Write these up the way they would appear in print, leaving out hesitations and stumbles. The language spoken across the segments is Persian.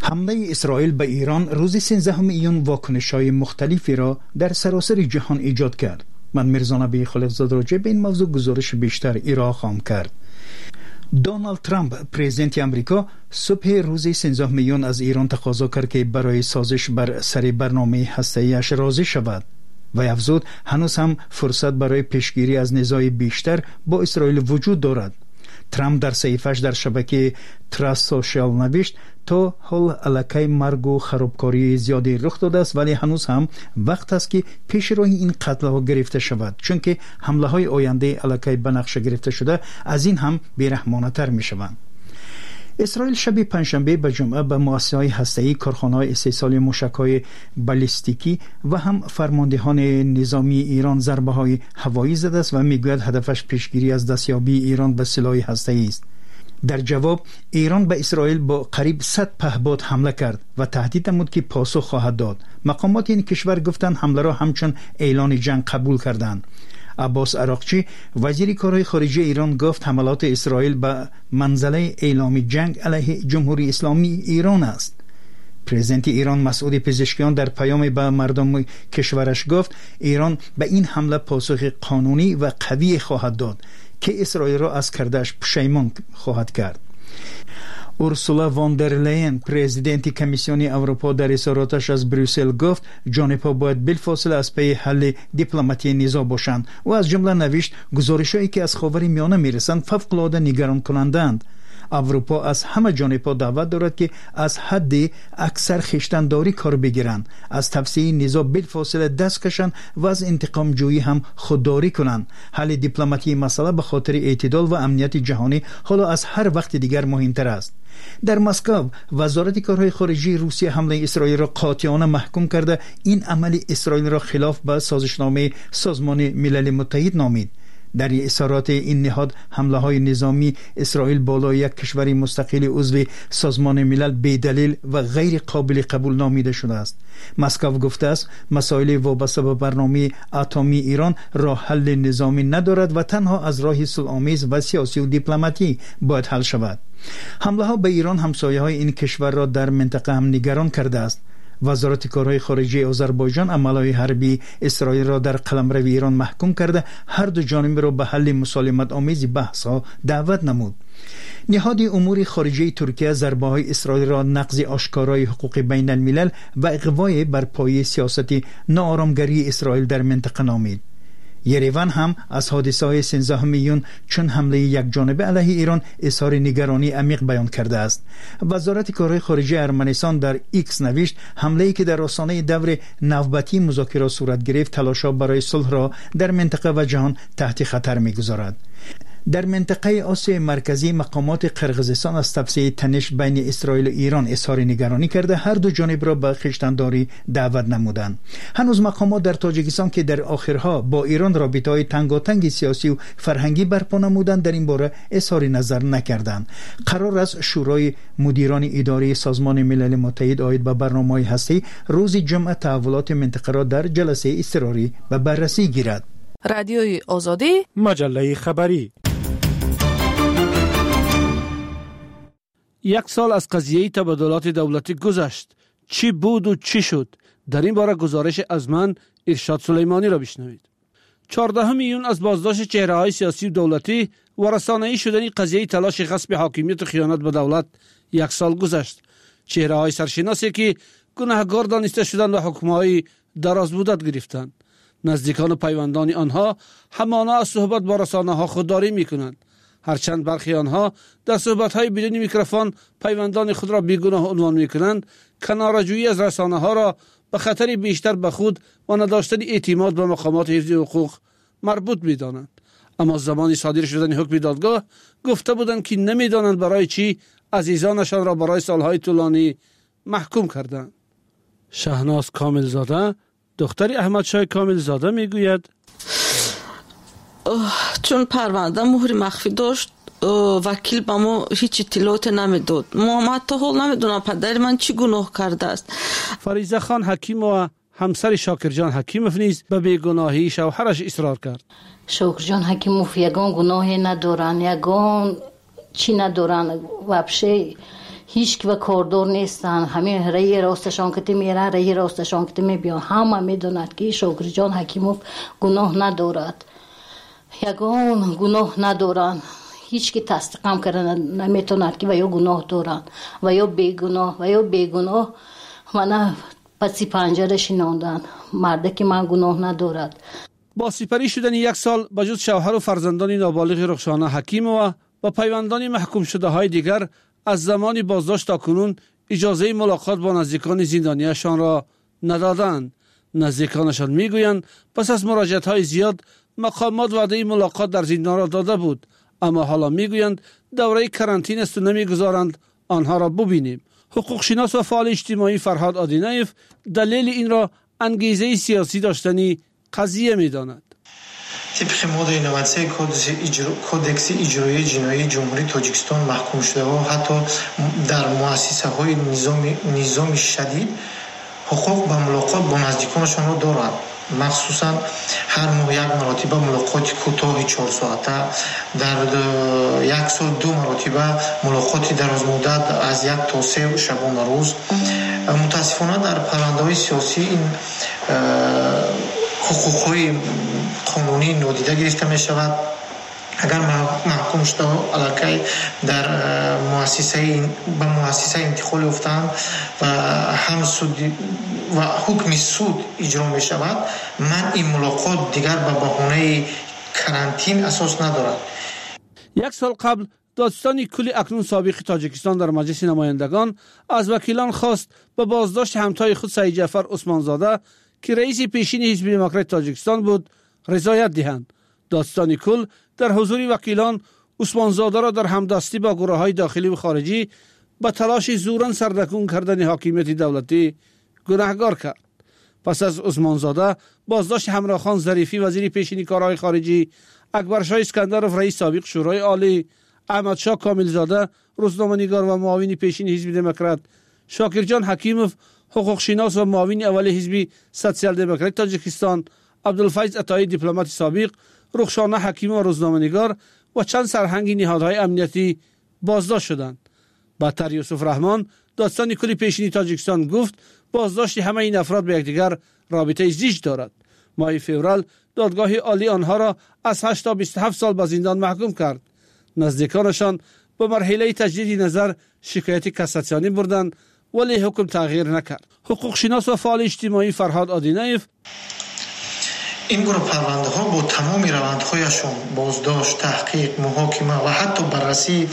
حمله اسرائیل به ایران روز 13 ایون واکنش‌های مختلفی را در سراسر جهان ایجاد کرد. من میرزا نبی خلیفزاده راجع به این موضوع گزارش بیشتر ارائه خواهم کرد. دونالد ترامپ پرزیدنت امریکا صبح روز 13 میون از ایران تقاضا کرد که برای سازش بر سر برنامه هسته‌ایش راضی شود و افزود هنوز هم فرصت برای پیشگیری از نزاع بیشتر با اسرائیل وجود دارد. ترامپ در صحیفه‌اش در شبکه تراست سوشال نوشت تا حال علاقه مرگ و خرابکاری زیادی رخ داده است، ولی هنوز هم وقت است که پیش روی این قتل ها گرفته شود، چون که حمله های آینده علاقه به نقشه گرفته شده از این هم بیرحمانه تر می شوند. اسرائیل شب پنجشنبه به جمعه به مؤسسه‌های هسته‌ای، کارخانه‌های استحصال موشک‌های بالستیکی و هم فرماندهان نظامی ایران ضربه‌های هوایی زده است و میگوید هدفش پیشگیری از دستیابی ایران به سلاح هسته‌ای است. در جواب ایران به اسرائیل با قریب 100 پهپاد حمله کرد و تهدید نمود که پاسخ خواهد داد. مقامات این کشور گفتند حمله را همچون اعلان جنگ قبول کردند. عباس عراقچی وزیر کارهای خارجه ایران گفت حملات اسرائیل به منزله اعلام جنگ علیه جمهوری اسلامی ایران است. پرزیدنت ایران مسعود پزشکیان در پیام به مردم کشورش گفت ایران به این حمله پاسخ قانونی و قوی خواهد داد که اسرائیل را از کردش پشیمان خواهد کرد. اورسولا واندرلاین پرزیدنت کمیسیون اروپا در اظهاراتش از بروسل گفت جانب‌ها باید بالفاصله از پی حل دیپلماتی نزاع باشند و از جمله نوشت گزارش‌هایی که از خاورمیانه میرسند فوق‌العاده نگران کننده‌اند. اروپا از همه جانب‌ها دعوت دارد که از حد اکثر خویشتن‌داری کار بگیرند، از توسعه نزاع بالفاصله دست کشند و از انتقام جویی هم خودداری کنند. حل دیپلماتی مسئله به خاطر اعتدال و امنیت جهانی حالا از هر وقت دیگر مهمتر است. در مسکو وزارت کارهای خارجه روسیه حمله اسرائیل را قاطعانه محکوم کرده این عمل اسرائیل را خلاف به سازشنامه سازمان ملل متحد نامید. در اظهارات این نهاد حمله های نظامی اسرائیل بالای یک کشور مستقل عضو سازمان ملل بی‌دلیل و غیر قابل قبول نامیده شده است. مسکو گفته است مسائل وابسته به برنامه اتمی ایران راه حل نظامی ندارد و تنها از راه صلح‌آمیز و سیاسی و دیپلماتی باید حل شود. حمله ها به ایران همسایه های این کشور را در منطقه هم نگران کرده است. وزارت کارهای خارجه آذربایجان عملهای حربی اسرائیل را در قلمرو ایران محکوم کرده هر دو جانب را به حل مسالمت آمیز بحث ها دعوت نمود. نهاد امور خارجه ترکیه ضربه های اسرائیل را نقض آشکارای حقوق بین الملل و اغوای بر پایه سیاست ناآرامگری اسرائیل در منطقه نامید. یریوان هم از حادثه های 13 میون چون حمله یک جانبه علیه ایران اظهار نگرانی عمیق بیان کرده است. وزارت کارهای خارجه ارمنستان در ایکس نوشت حمله‌ای که در آستانه دور نوبتی مذاکرات صورت گرفت تلاش‌ها برای صلح را در منطقه و جهان تحت خطر می‌گذارد. در منطقه آسیای مرکزی مقامات قرقیزستان از توسعه تنش بین اسرائیل و ایران اظهار نگرانی کرده هر دو جانب را به خویشتن‌داری دعوت نمودند. هنوز مقامات در تاجیکستان که در آخرها با ایران رابطه‌های تنگاتنگ سیاسی و فرهنگی برپا نمودند در این باره اظهار نظر نکردند. قرار است شورای مدیران اداری سازمان ملل متحد عاید به برنامه‌های هسته‌ای روز جمعه تحولات منطقه را در جلسه اضطراری به بررسی گیرد. رادیوی آزادی، مجله خبری. 1 سال از قضیه تبادلات دولتی گذشت. چی بود و چی شد؟ در این باره گزارش از من ارشاد سلیمانی را بشنوید. 14 میلیون از بازداشت چهره‌های سیاسی و دولتی و رسانه‌ای شدن قضیه تلاش غصب حاکمیت و خیانت به دولت 1 سال گذشت. چهره‌های سرشناسی که گناهکار دانسته شدند و حکم‌های دراز مدت گرفتند. نزدیکان و پیوندان آنها همانا از صحبت با رسانه‌ها خودداری می‌کنند. هرچند برخی آنها در صحبت‌های بدون میکروفون پیوندان خود را بیگناه عنوان می‌کنند، کناره‌جویی از رسانه‌ها را به خطری بیشتر به خود و نداشتن اعتماد به مقامات حفظ حقوق مربوط می‌دانند. اما زمان صادر شدن حکم دادگاه گفته بودند که نمی‌دانند برای چی عزیزانشان را برای سالهای طولانی محکوم کردند. شهناز کاملزاده دختر احمدشاه کاملزاده میگوید چون پرونده مهر مخفی داشت وکیل با ما هیچ اطلاعات نمیداد. ما حتی حال نمیدونم پدر من چی گناه کرده است. فریزه خان حکیم و همسر شاکرجان حکیموف نیز به بیگناهی شوهرش اصرار کرد. شاکرجان حکیموف یگان گناهی ندارن، یگان چی ندارن، وابشه هیچ و کاردار نیستن. همین رای راستشان که میرن، رای راستشان که میبیان. همه میدوند که شاکرجان حکیموف گناه ندارد، یگان گناه ندارن. هیچ کی تصدیقم کردن نمیتوند که و یا گناه دارن و یا بیگناه منو پسی پنجره شیناندن. مرده که من گناه ندارد. با سپری شدن 1 سال به جز شوهر و فرزندان نابالغ رخشانه حکیمова و پیوندان محکوم شده های دیگر از زمان بازداشت تا کنون اجازه ملاقات با نزدیکان زندانیشان را ندادند. نزدیکانشان میگویند پس از مراجعت های زیاد مقامات وعده ملاقات در زندان را داده بود، اما حالا میگویند دوره کرانتین است و نمیگذارند آنها را ببینیم. حقوق شناس و فعال اجتماعی فرهاد آدینایف دلیل این را انگیزه سیاسی داشتنی قضیه میداند. طبق ماده 93 کودکس اجرایی جنایی جمهوری تاجیکستان محکوم شده ها حتی در مؤسسه های نظام شدید حقوق به ملاقات با نزدیکانشان را دارند. مخصوصا هر ماه 1 مرتبه ملاقات کوتاه 4 ساعته، در 1 سال 2 مرتبه ملاقات دراز مدت از 1 تا 3 شبانه روز. متاسفانه در پرونده‌های سیاسی این حقوق‌های قانونی نادیده گرفته می شود. اگر محکوم شده علاقه در مؤسسه انتقال افتند و هم سود و حکم سود اجرا می شود، من این ملاقات دیگر به بهانه کرانتین اساس ندارد. 1 سال قبل دادستان کل اکنون سابق تاجیکستان در مجلس نمایندگان از وکیلان خواست به بازداشت همتای خود سعید جعفر عثمانزاده که رئیس پیشین حزب دموکرات تاجیکستان بود رضایت دهند. دادستان کل در حضور وکیلان عثمانزاده را در همدستی با گروه‌های داخلی و خارجی به تلاش زوراً سرنگون کردن حاکمیت دولتی گناهکار کرد. پس از عثمانزاده بازداشت همراهخان ظریفی وزیر پیشین کارهای خارجی، اکبرشاه اسکندرов رئیس سابق شورای عالی، احمدشاه کاملزاده روزنامه‌نگار و معاون پیشین حزب دموکرات، شاکرجان حکیمov حقوق شناس و معاون اول حزب سوسیال دموکرات تاجیکستان، عبدالفیض عطایی دیپلمات سابق، رخشانه حکیم و روزنامه‌نگار و چند سرهنگ نهادهای امنیتی بازداشت شدند. بعدتر یوسف رحمان دادستان کل پیشینی تاجیکستان گفت بازداشت همه این افراد به یکدیگر رابطه زیج دارد. ماه فوریه دادگاه عالی آنها را از 8 تا 27 سال به زندان محکوم کرد. نزدیکانشان به مرحله تجدید نظر شکایت کاساسیونی بردند ولی حکم تغییر نکرد. حقوق شناس و فعال اجتماعی فرهاد آدینایف این گروه پرونده ها با تمام روندهایشون بازداشت، تحقیق، محاکمه و حتی بررسی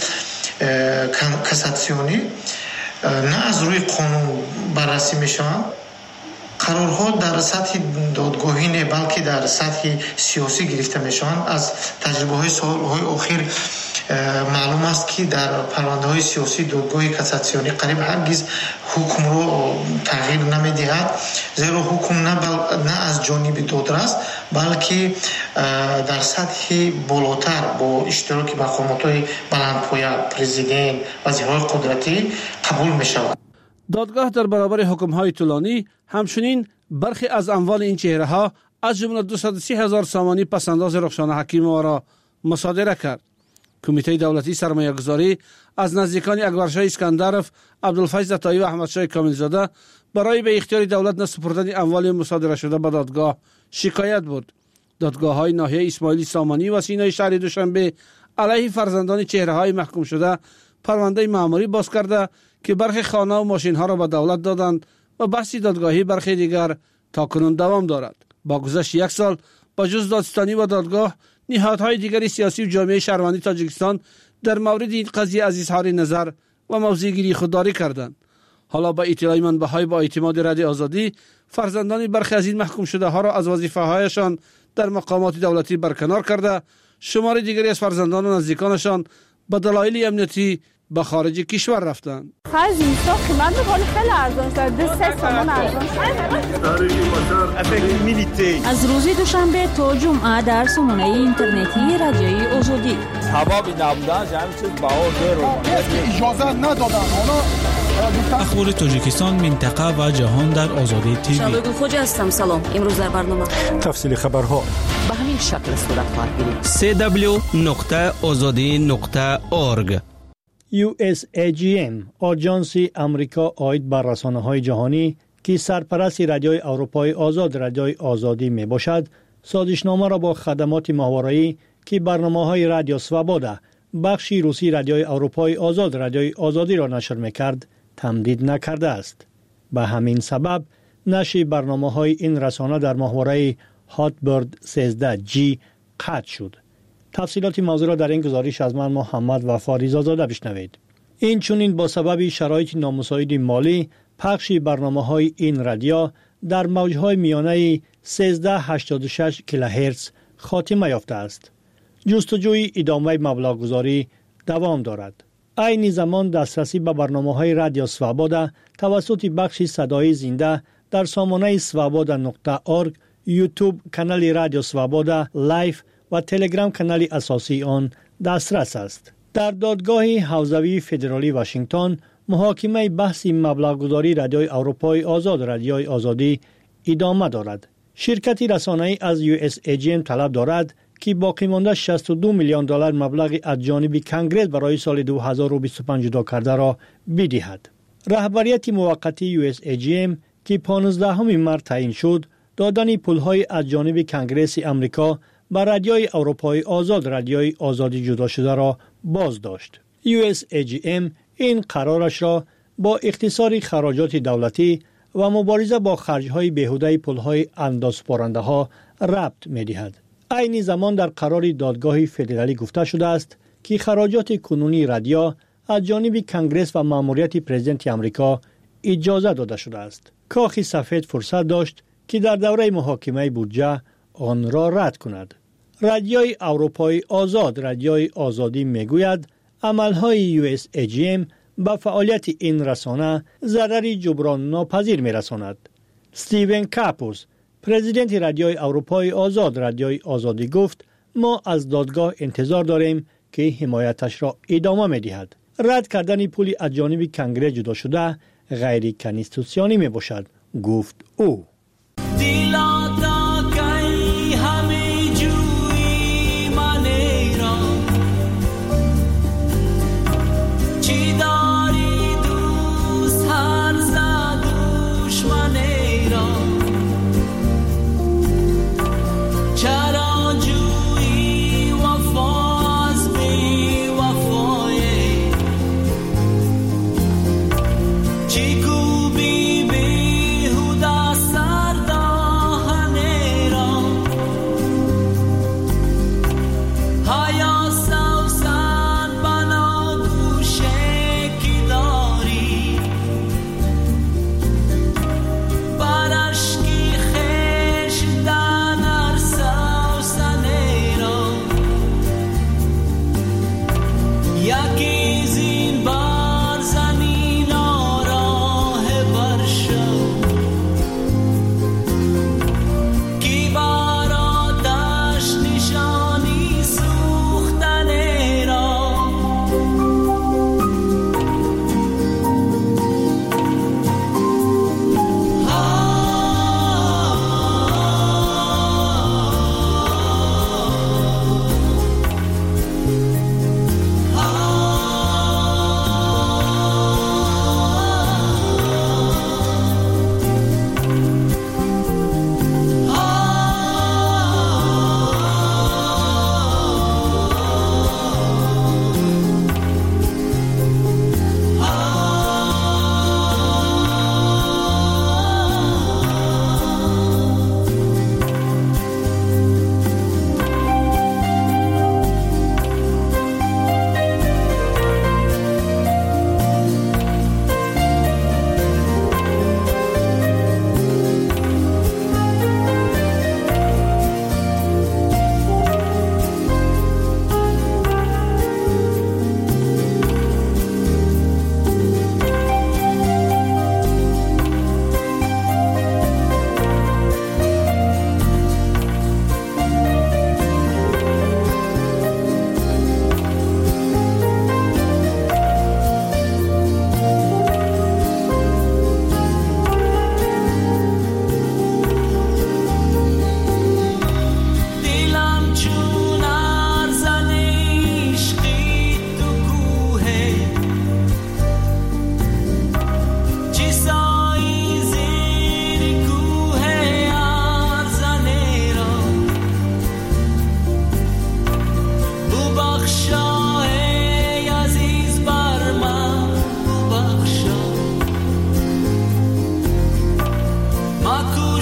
کاساسیونی نه از روی قانون بررسی میشوند. قرارها در سطح دادگاهی نه بلکه در سطح سیاسی گرفته میشوند. از تجربه های سالهای اخیر معلوم است که در پرونده های سیاسی دادگاه کاساسیونی قریب هرگز حکم رو تغییر نمیدهد، زیرا حکم نه از جانب دادرس بلکه در سطح بالاتر با اشتراک مقامات های بلندپایه، پرزیدنت، وزیرهای قدرتی قبول می شود. دادگاه در برابر حکم‌های طولانی همچنین برخی از اموال این چهره‌ها از جمله 230,000 سامانی پسنداز رخشانه حکیمova را مصادره کرد. کمیته دولتی سرمایه‌گذاری از نزدیکان اکبرشاه اسکندرov، عبدالفیض عطایی و احمدشاه کاملزاده برای به اختیار دولت نسپردن اموال مصادره شده به دادگاه شکایت برد. دادگاه‌های ناحیه اسماعیلی سامانی و سینای شهر دوشنبه علیه فرزندان چهره‌های محکوم شده پرونده مأموری باز کرده که برخی خانه و ماشین‌ها را به دولت دادند و بحث دادگاهی برخی دیگر تاکنون دوام دارد. با گذشت 1 سال با جز دادستانی و دادگاه نهادهای دیگر سیاسی و جامعه شهروندی تاجیکستان در مورد این قضیه از اظهار نظر و موضع‌گیری خودداری کردند. حالا با اطلاع منبع‌های با اعتماد رادیو آزادی فرزندان برخی از این محکوم شده ها را از وظیفه‌هایشان در مقامات دولتی برکنار کرده، شمار دیگری از فرزندان و نزدیکانشان به دلایل امنیتی به خارج کشور رفتند. خرج اینستا قیمت بالای خیلی ارزان شده، 3 تومان ارزان شده. از روز دوشنبه تا جمعه در سامانه اینترنتی رادیوی آزادی. حبابی نبودن همین چیز باور رو اجازه ندادن. اخبار تاجیکستان، منطقه و جهان در آزادی تیوی. شبکه خوج هستم. سلام. امروز در برنامه تفصیل خبرها به همین شکل صورت خواهد گرفت. www.azadi.org. USAGM آژانسی آمریکا عاید بر رسانه‌های جهانی که سرپرست رادیوی اروپای آزاد رادیوی آزادی می باشد سازشنامه را با خدمات ماهواره‌ای که برنامه‌های رادیو سوابودا بخشی روسی رادیوی اروپای آزاد رادیوی آزادی را نشر می‌کرد تمدید نکرده است. به همین سبب نشر برنامه‌های این رسانه در ماهواره هاتبرد 13G قطع شد. تفصیلات موضوع را در این گزارش از من محمد وفا ریزازاده بشنوید. این چنین با سبب شرایط نامساعد مالی پخش برنامه‌های این رادیو در موج‌های میانه 1386 کیلوهرتز خاتمه یافته است. جستجوی ادامه مبلغ‌گذاری دوام دارد. عین زمان دسترسی به برنامه‌های رادیو سوابودا توسط بخش صدای زنده در سامانه swaboda.org، یوتیوب کانال رادیو سوابودا لایف و تلگرام کانال اساسی آن دسترس است. در دادگاه حوزوی فدرالی واشنگتن محاکمه بحث مبلغ‌گذاری رادیوی اروپای آزاد رادیوی آزادی ادامه دارد. شرکت رسانه‌ای از USAGM طلب دارد که باقی مانده 62 میلیون دلار مبلغ از جانب کنگره برای سال 2025 جدا کرده را بدهد. رهبریت موقتی USAGM که 15 مارس تعیین شد دادن پول‌های از جانب کنگره آمریکا بر رادیوی اروپای آزاد رادیوی آزادی جدا شده را باز داشت. USAGM این قرارش را با اختصار خراجات دولتی و مبارزه با خرج‌های بیهوده پول‌های اندازه‌سپارنده‌ها ربط می‌دهد. عین زمان در قرار دادگاه فدرالی گفته شده است که خراجات کنونی رادیو از جانب کنگره و مأموریت پرزیدنت آمریکا اجازه داده شده است. کاخ سفید فرصت داشت که در دوره محاکمه بودجه آن را رد کند. رادیوی اروپای آزاد رادیوی آزادی میگوید عملهای USAGM به فعالیت این رسانه ضرری جبران ناپذیر میرساند. استیون کاپوس پرزیدنت رادیوی اروپای آزاد رادیوی آزادی گفت ما از دادگاه انتظار داریم که حمایتش را ادامه می‌دهد. رد کردن پولی از جانب کنگره جدا شده غیر کانستیتوسیونی میباشد، گفت او.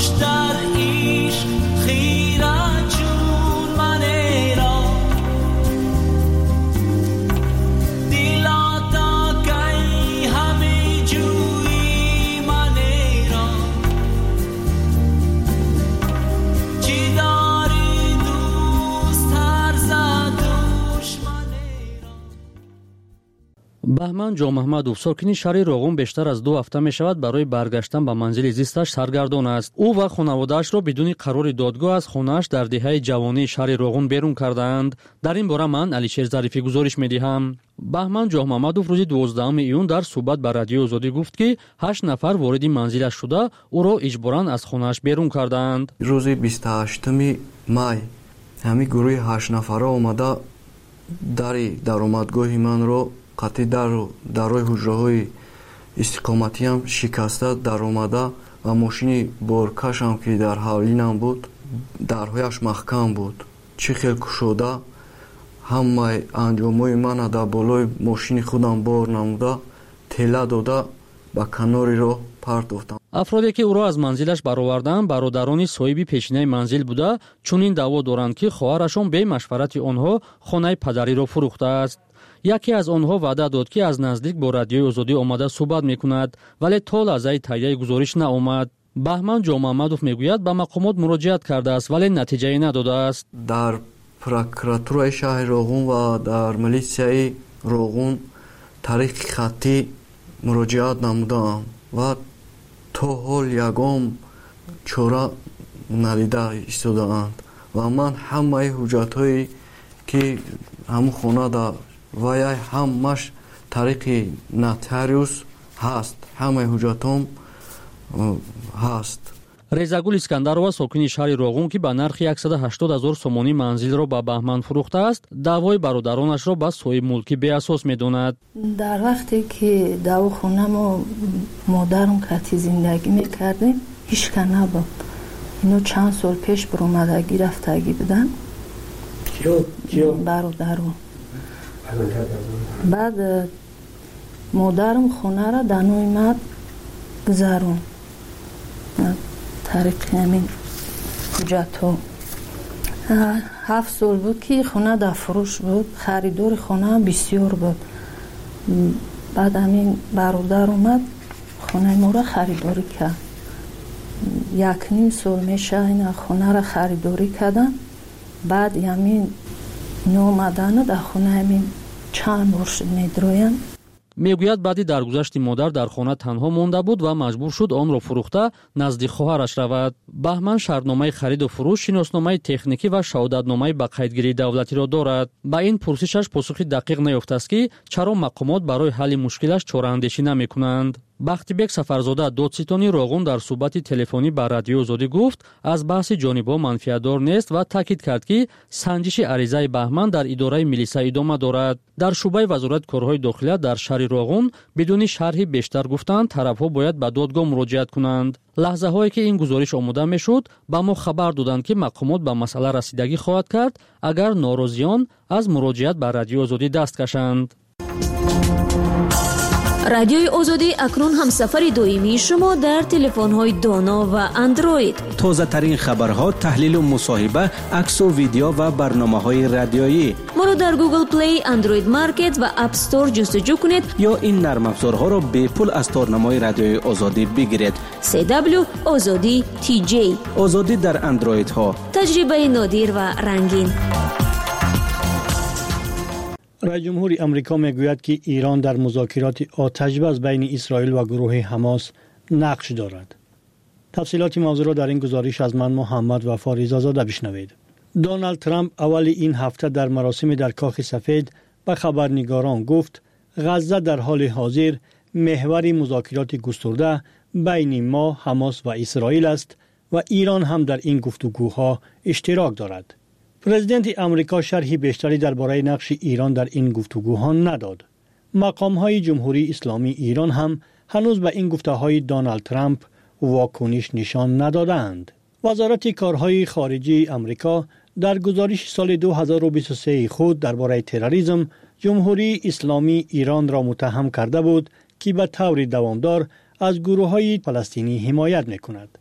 بهمن جان محمدوف ساکن شهر روغون بیشتر از 2 هفته می شود برای برگشتن به منزل زیستش سرگردان است. او و خانواده‌اش را بدون قرار دادگاه از خانه‌اش در دهه جوانی شهر روغون بیرون کردند. در این باره من علیشیر ظریفی گزارش می‌دهم. بهمن جان محمدوف روز 12 ایون در صحبت با رادیو آزادی گفت که 8 نفر وارد منزلش شده او را اجباراً از خانه‌اش بیرون کردند. روز 28 مای همین گروه 8 نفره اومده در درآمدگاه من رو قطعی دروی حجره‌های استقامتی هم شکسته در اومده و ماشین بارکش هم که در حوالینم بود درهایش محکم بود. چی خیلی کشوده همه انجامای من در بالای ماشین خودم بار نموده تله داده به کناری رو پرت افتادم. افرادی که او را از منزلش برآوردند برادران صاحب پیشینه منزل بوده چون این دعوا دارند که خواهرشان به مشورت آنها خانه پدری را فروخته است. یکی از آنها وعده داد که از نزدیک با رادیوی آزادی آمده صحبت میکند ولی تا لحظه تایید گزارش نآمد. بهمن جان محمدوف میگوید به مقامات مراجعت کرده است ولی نتیجه نداده است. در پروکراتورای شهر روغون و در ملیسیای روغون طریق خطی مراجعت نمودم و تا حال یگام چاره ندیده ایستاده‌اند و من همه حجت‌هایی که همون خانه در وای همش طریق نوتاریوس هست همه حجتام هست. رضاگل اسکندرова ساکن شهر روغون که با نرخ 180,000 سومانی منزل را به بهمن فروخته است دعوای برادرانش را به صاحب ملکی بی اساس میداند. در وقتی که دعوا خونم و مادرم کتی زندگی میکردیم هیچ که نبود. اینو چند سال پیش برآمدگی رفتگی بودن کیو برادرم. بعد مادرم خونه را دنوی مد گذارم طریق همین حجت ها 7 سال بود که خونه در فروش بود خریدار خونه بسیار بود. بعد همین برادر اومد خونه ما را خریداری کرد 1.5 سال میشه این خونه را خریداری کردن. بعد همین نامدن در خونه همین چند بار شد میدرویم. میگوید بعدی درگذشت مادر در خانه تنها مانده بود و مجبور شد آن را فروخته نزد خواهرش رود. بهمن شرطنامه خرید و فروش، شناسنامه تکنیکی و شهادتنامه به قیدگیری دولتی را دارد. با این پرسشش پاسخی دقیق نیافته است که چرا مقامات برای حل مشکلش چاره‌اندیشی نمی‌کنند. بختیبک سفرزاده دادستانی روغون در صحبت تلفنی با رادیو آزادی گفت از بحث جانب‌ها منفعت‌دار نیست و تاکید کرد که سنجش عریضه بهمن در اداره ملیسا ادامه دارد. در شعبه وزارت کارهای داخلی در شهر روغون بدون شرح بیشتر گفتند طرف‌ها باید به دادگاه مراجعت کنند. لحظه هایی که این گزارش آماده میشد با ما خبر دادند که مقامات به مسئله رسیدگی خواهد کرد اگر ناراضیان از مراجعت به رادیو آزادی دست کشند. رادیوی آزادی اکنون هم سفر دویمی شما در تلفن‌های دانا و اندروید. تازه ترین خبرها، تحلیل و مصاحبه، عکس و ویدیو و برنامه‌های رادیویی. ما رو در گوگل پلی، اندروید مارکت و اپ استور جستجو کنید یا این نرم افزارها را به پول از تارنمای رادیوی آزادی بگیرید. CW آزادی TJ آزادی در اندروید ها. تجربه نادر و رنگین. رئیس جمهور آمریکا میگوید که ایران در مذاکرات آتش‌بس بین اسرائیل و گروه حماس نقش دارد. تفصیلات موضوع را در این گزارش از من محمد وفا رضازاده بشنوید. دونالد ترامپ اول این هفته در مراسم در کاخ سفید به خبرنگاران گفت غزه در حال حاضر محور مذاکرات گسترده بین ما، حماس و اسرائیل است و ایران هم در این گفتگوها اشتراک دارد. پرزیدنت آمریکا شرحی بیشتری درباره نقش ایران در این گفتگوها نداد. مقام‌های جمهوری اسلامی ایران هم هنوز به این گفته‌های دونالد ترامپ واکنش نشان ندادند. وزارت کارهای خارجه آمریکا در گزارش سال 2023 خود درباره تروریسم جمهوری اسلامی ایران را متهم کرده بود که به طور دوامدار از گروه‌های فلسطینی حمایت می‌کند.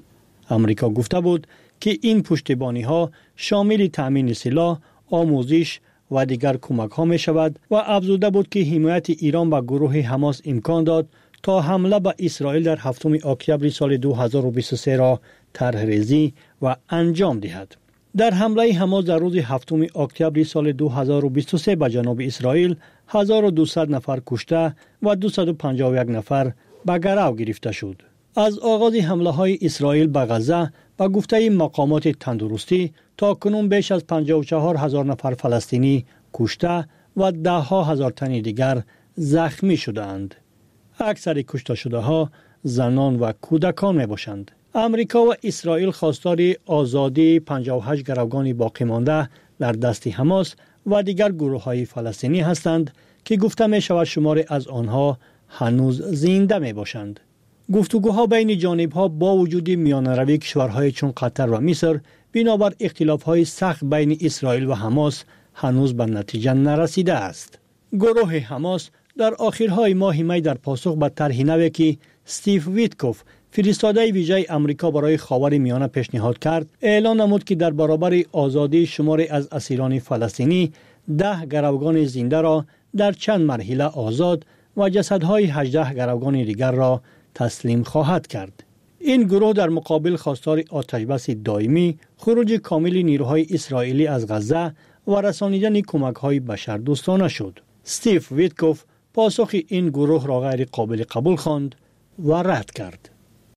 امریکا گفته بود که این پشتیبانی ها شامل تأمین سلاح، آموزش و دیگر کمک ها می شود و افزوده بود که حمایت ایران به گروه حماس امکان داد تا حمله به اسرائیل در 7 اکتبر سال 2023 را طرح‌ریزی و انجام دهد. در حمله حماس در روز 7 اکتبر سال 2023 به جنوب اسرائیل 1200 نفر کشته و 251 نفر به گرو گرفته شد. از آغاز حمله های اسرائیل به غزه به گفته مقامات تندرستی تا کنون بیش از 54,000 نفر فلسطینی کشته و 10,000 تن دیگر زخمی شدند. اکثر کشته شده ها زنان و کودکان می باشند. امریکا و اسرائیل خواستار آزادی 58 گروگان باقی مانده در دست حماس و دیگر گروه های فلسطینی هستند که گفته می شود شمار از آنها هنوز زنده می باشند. گفتگوها بین جانبها با وجود میانروی کشورهای چون قطر و مصر بنابر اختلافهای سخت بین اسرائیل و حماس هنوز به نتیجه نرسیده است. گروه حماس در آخرهای ماه می در پاسخ به طرح نوی که استیو ویتکوف فرستاده ویژه امریکا برای خاور میانه پیشنهاد کرد، اعلان نمود که در برابر آزادی شماری از اسیران فلسطینی 10 گروگان زنده را در چند مرحله آزاد و جسدهای 18 گروگان دیگر را تسلیم خواهد کرد. این گروه در مقابل خواستار آتشبس دائمی، خروج کامل نیروهای اسرائیلی از غزه و رسانیدن کمک‌های بشردوستانه شد. استیو ویتکوف پاسخ این گروه را غیر قابل قبول خواند و رد کرد.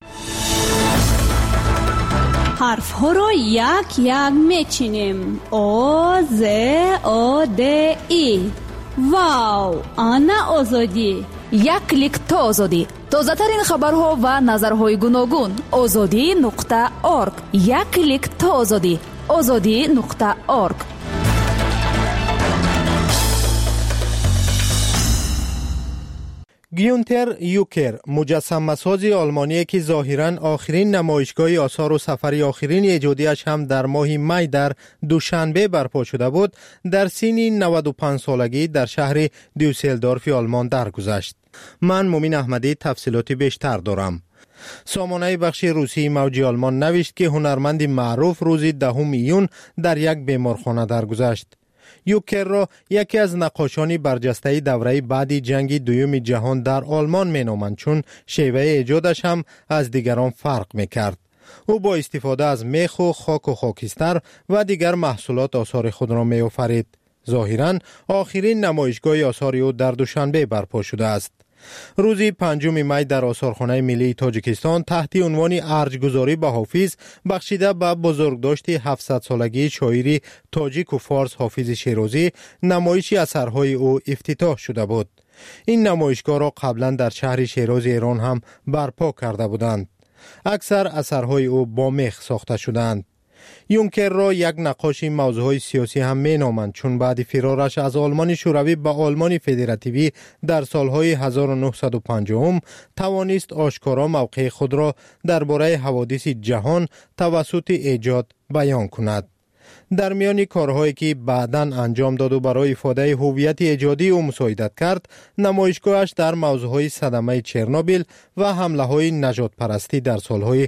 حرف ها را یک یک میچینیم. آ ز آ د ای. واو، آنا آزادی. یک کلیک تا آزادی. تازه ترین خبرها و نظرهای گوناگون. azadi.org. یک کلیک تا آزادی. azadi.org. گیونتر یوکر، مجسمه‌ساز آلمانی که ظاهراً آخرین نمایشگاه آثار و سفر آخرین ایجادیش هم در ماه می در دوشنبه برپا شده بود، در سن 95 سالگی در شهر دیوسلدورف آلمان درگذشت. من مومین احمدی تفصیلات بیشتر دارم. سامانه بخش روسی موج آلمان نوشت که هنرمند معروف روز 10 ایون در یک بیمارخانه درگذشت. یوکر را یکی از نقاشان برجسته دوره بعد جنگ دوم جهان در آلمان مینامند، چون شیوه ایجادش هم از دیگران فرق میکرد. او با استفاده از میخ و خاک و خاکستر و دیگر محصولات آثار خود را میآفرید. ظاهراً آخرین نمایشگاه آثار او در دوشنبه برپا شده است. روز 5 می در آثارخانه ملی تاجیکستان تحت عنوان ارجگذاری به حافظ بخشیده به بزرگداشت 700 سالگی شاعری تاجیک و فارس حافظ شیرازی نمایش اثرهای او افتتاح شده بود. این نمایشگاه را قبلا در شهر شیراز ایران هم برپا کرده بودند. اکثر اثرهای او با میخ ساخته شدند. یونکر را یک نقاش موضوعهای سیاسی هم می نامند، چون بعد فرارش از آلمان شوروی به آلمان فدراتیوی در سالهای 1950 توانست آشکارا موقع خود را درباره حوادث جهان توسط ایجاد بیان کند. در میان کارهایی که بعداً انجام داد و برای افاده هویت ایجادی او مساعدت کرد، نمایشگاهش در موضوعهای صدمه چرنوبیل و حمله های نجات پرستی در سالهای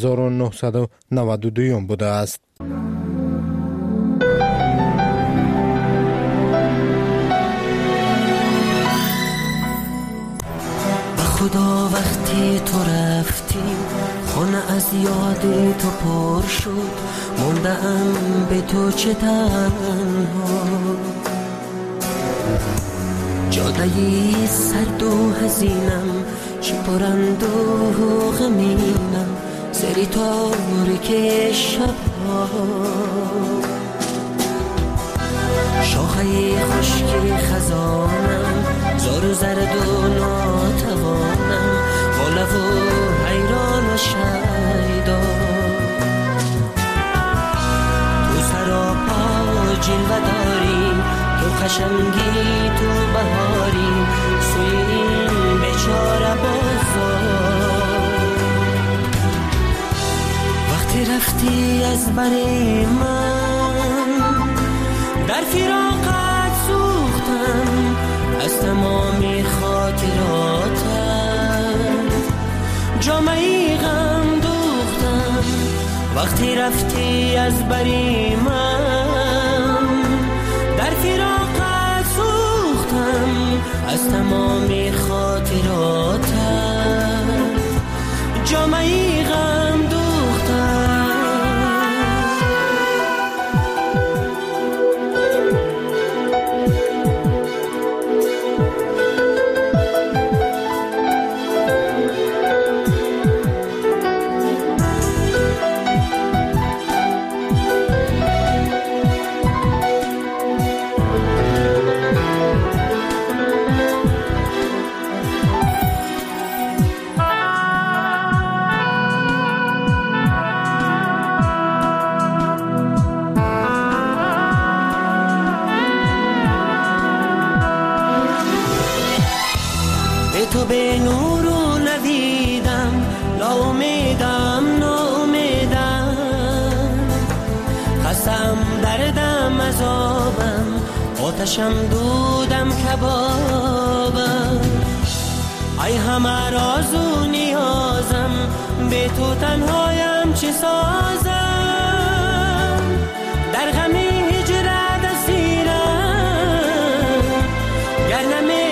1992 بوده است. خدا وقتی تو رفتی خانه از یاد تو پر شد، موندم به تو چه تنها، جادهی سرد و حزینم چی پرند و غمینم، سری تاریک شبها، شاخه خشکی خزانم زار و زرد و ناتوانم، والا و حیران و شیدا، تو سراپا جلوه داری، تو قشنگی تو بهاری، سوی این بیچاره بازار، وقتی رفتی از بر من در فراقت سوختم، از تمامی خاطراتم جامعی غم دوختم، وقتی رفتی از بری من در فراقت سوختم از تمام خاطراتت جامعی غم دوختم تو به نورو ندیدم ناامیدم خستم دردم عذابم آتشم دودم کبابم ای همه راز و نیازم به تو تنهایم چه سازم در غم هجرت اسیرم گر نمی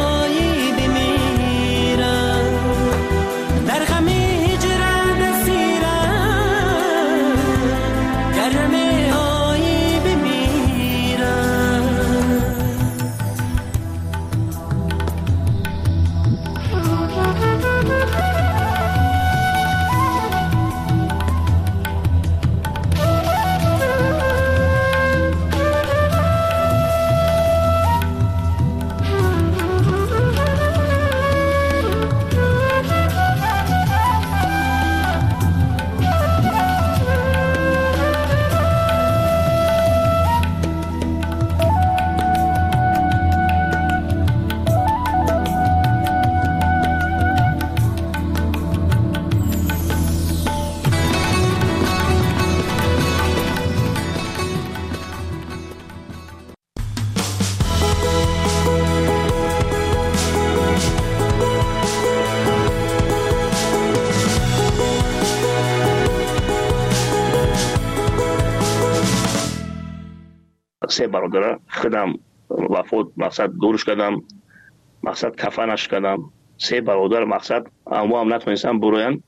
سه برادر خودم وفات مقصد دورش کردم مقصد کفنش کردم سه برادر مقصد اما هم نتونستن بروین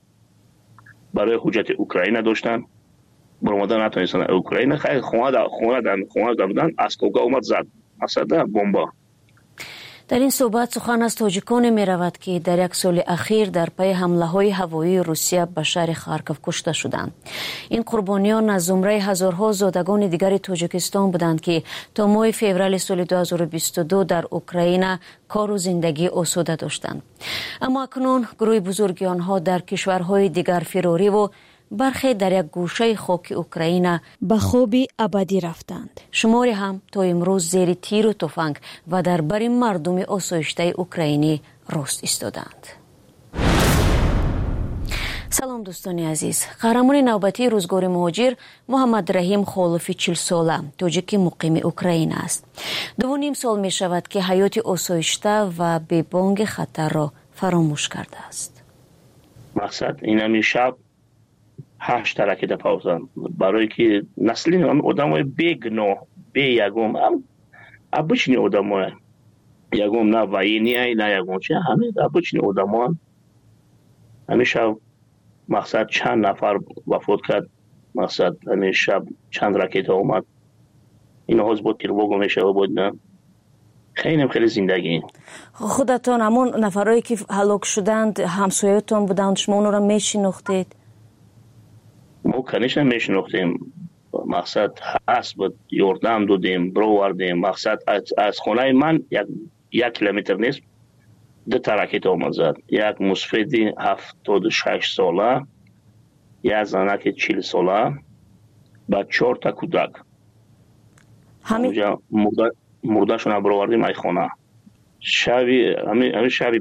برای حجت اوکراین داشتن برمادن نتونستن اوکراین خیلی خونه دادن از کوگا اومد زد مقصد بمبا. در این صحبت سخن از تاجیکان می رود که در یک سال اخیر در پی حمله های هوایی روسیه به شهر خارکوف کشته شدند. این قربانیان از زمره هزارها زادگان دیگر تاجیکستان بودند که تا ماه فوریه سال 2022 در اوکراین کار و زندگی آسوده داشتند. اما اکنون گروه بزرگی آنها در کشورهای دیگر فراری و برخی در یک گوشه خاک اوکراین به خوابی ابدی رفتند. شماری هم تا امروز زیر تیر و تفنگ و در بر مردم آسایشته اوکراینی راست ایستادند. سلام دوستان عزیز. قهرمان نوبتی روزگار مهاجر محمد رحیم خالفی 40 ساله تاجیک مقیم اوکراین است. 2.5 سال می شود که حیات آسایشته و بی بانگ خطر را فراموش کرده است. مقصد این شب 8 راکت پاوزن برای که نسلی آدمای بیگناه بی یگم ابچنی آدمای یگم نه واینی نه یگم چه همه ابچنی آدمان همیشه مقصد چند نفر وفات کرد مقصد همین شب چند راکت اومد اینا هاز بود تیرواگو میشه بود نه خیلی زندگی خودتان همون نفرایی که هلاک شدند همسایه‌تان بودند شما اون را میشناختید؟ ما کنیش نمیشناختیم مقصد هست بود یاردم دادیم بروردیم مقصد از خونه من 1 کیلومتر نیست 2 راکت آمد زد یک مسفیدی 76 ساله یک زنک 40 ساله با 4 تا کودک همینجا مردشون بروردیم ای خونه همین شبی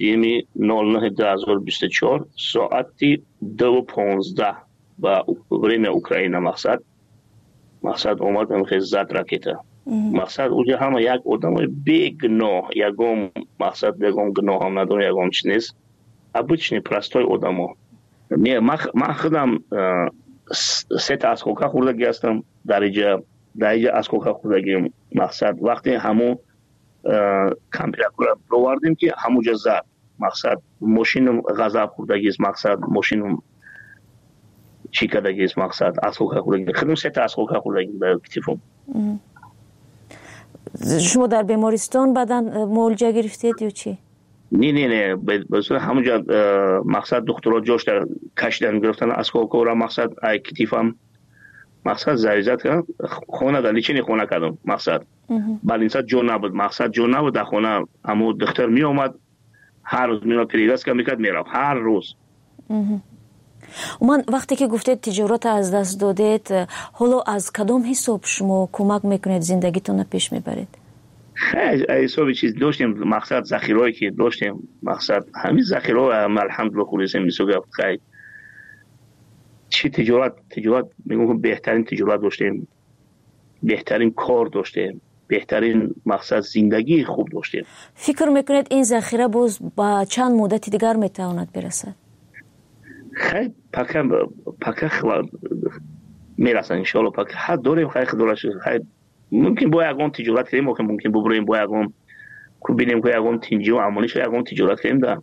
22/09/2024 ساعتی 2:15 با بریم اوکراین مقصد اومدم خیلی زد راکت مقصد اونجا همه یک آدم بیگناه یکم مقصد یکم گناه هم نداره یکم چی نیست ابچنی پرستای آدم ها من خودم سه تا اسکوکا خوردگی هستم در اینجا اسکوکا خوردگی مقصد وقتی همون کامپیوتر رو آوردیم که همونجا زد مقصد ماشین غذا خوردگی است مقصد ماشین چی کردگی است مقصد اسکوکا خوردگی خودم سه تا اسکوکا خوردگی در کتفم. شما در بیمارستان بعدن معالجه گرفتید یا چی؟ نه بس همونجا مقصد دکترها جوش در کشیدن گرفتن اسکوکا را مقصد ای کتفم مقصد زریزت کردم خونه در لیچینی خونه کردم مقصد بل اینسا جون نبود مقصد جون نبود در خونه همون دختر می اومد هر روز می اومد پریگاز که میکرد میرفت هر روز. من وقتی که گفتید تجارت از دست دادید حالا از کدام حساب شما کمک میکنید زندگیتون پیش میبرید؟ خیلی حساب چیز داشتیم مقصد ذخیرهایی که داشتیم مقصد همین ذخیره الحمدلله خلاص میسوگه خیلی چی تجارت میگم بهترین تجارت داشتیم بهترین کار داشتیم بهترین مقصد زندگی خوب داشتیم. فکر میکنید این ذخیره باز با چند مدت دیگر میتواند برسد؟ خیلی پکه میرسن انشالله پکه حد داریم خیلی خیلی ممکن با یکم تجارت کنیم ممکن ببریم با یکم کو ببینیم که یکم تینجی و عملیش یکم تجارت کنیم ده.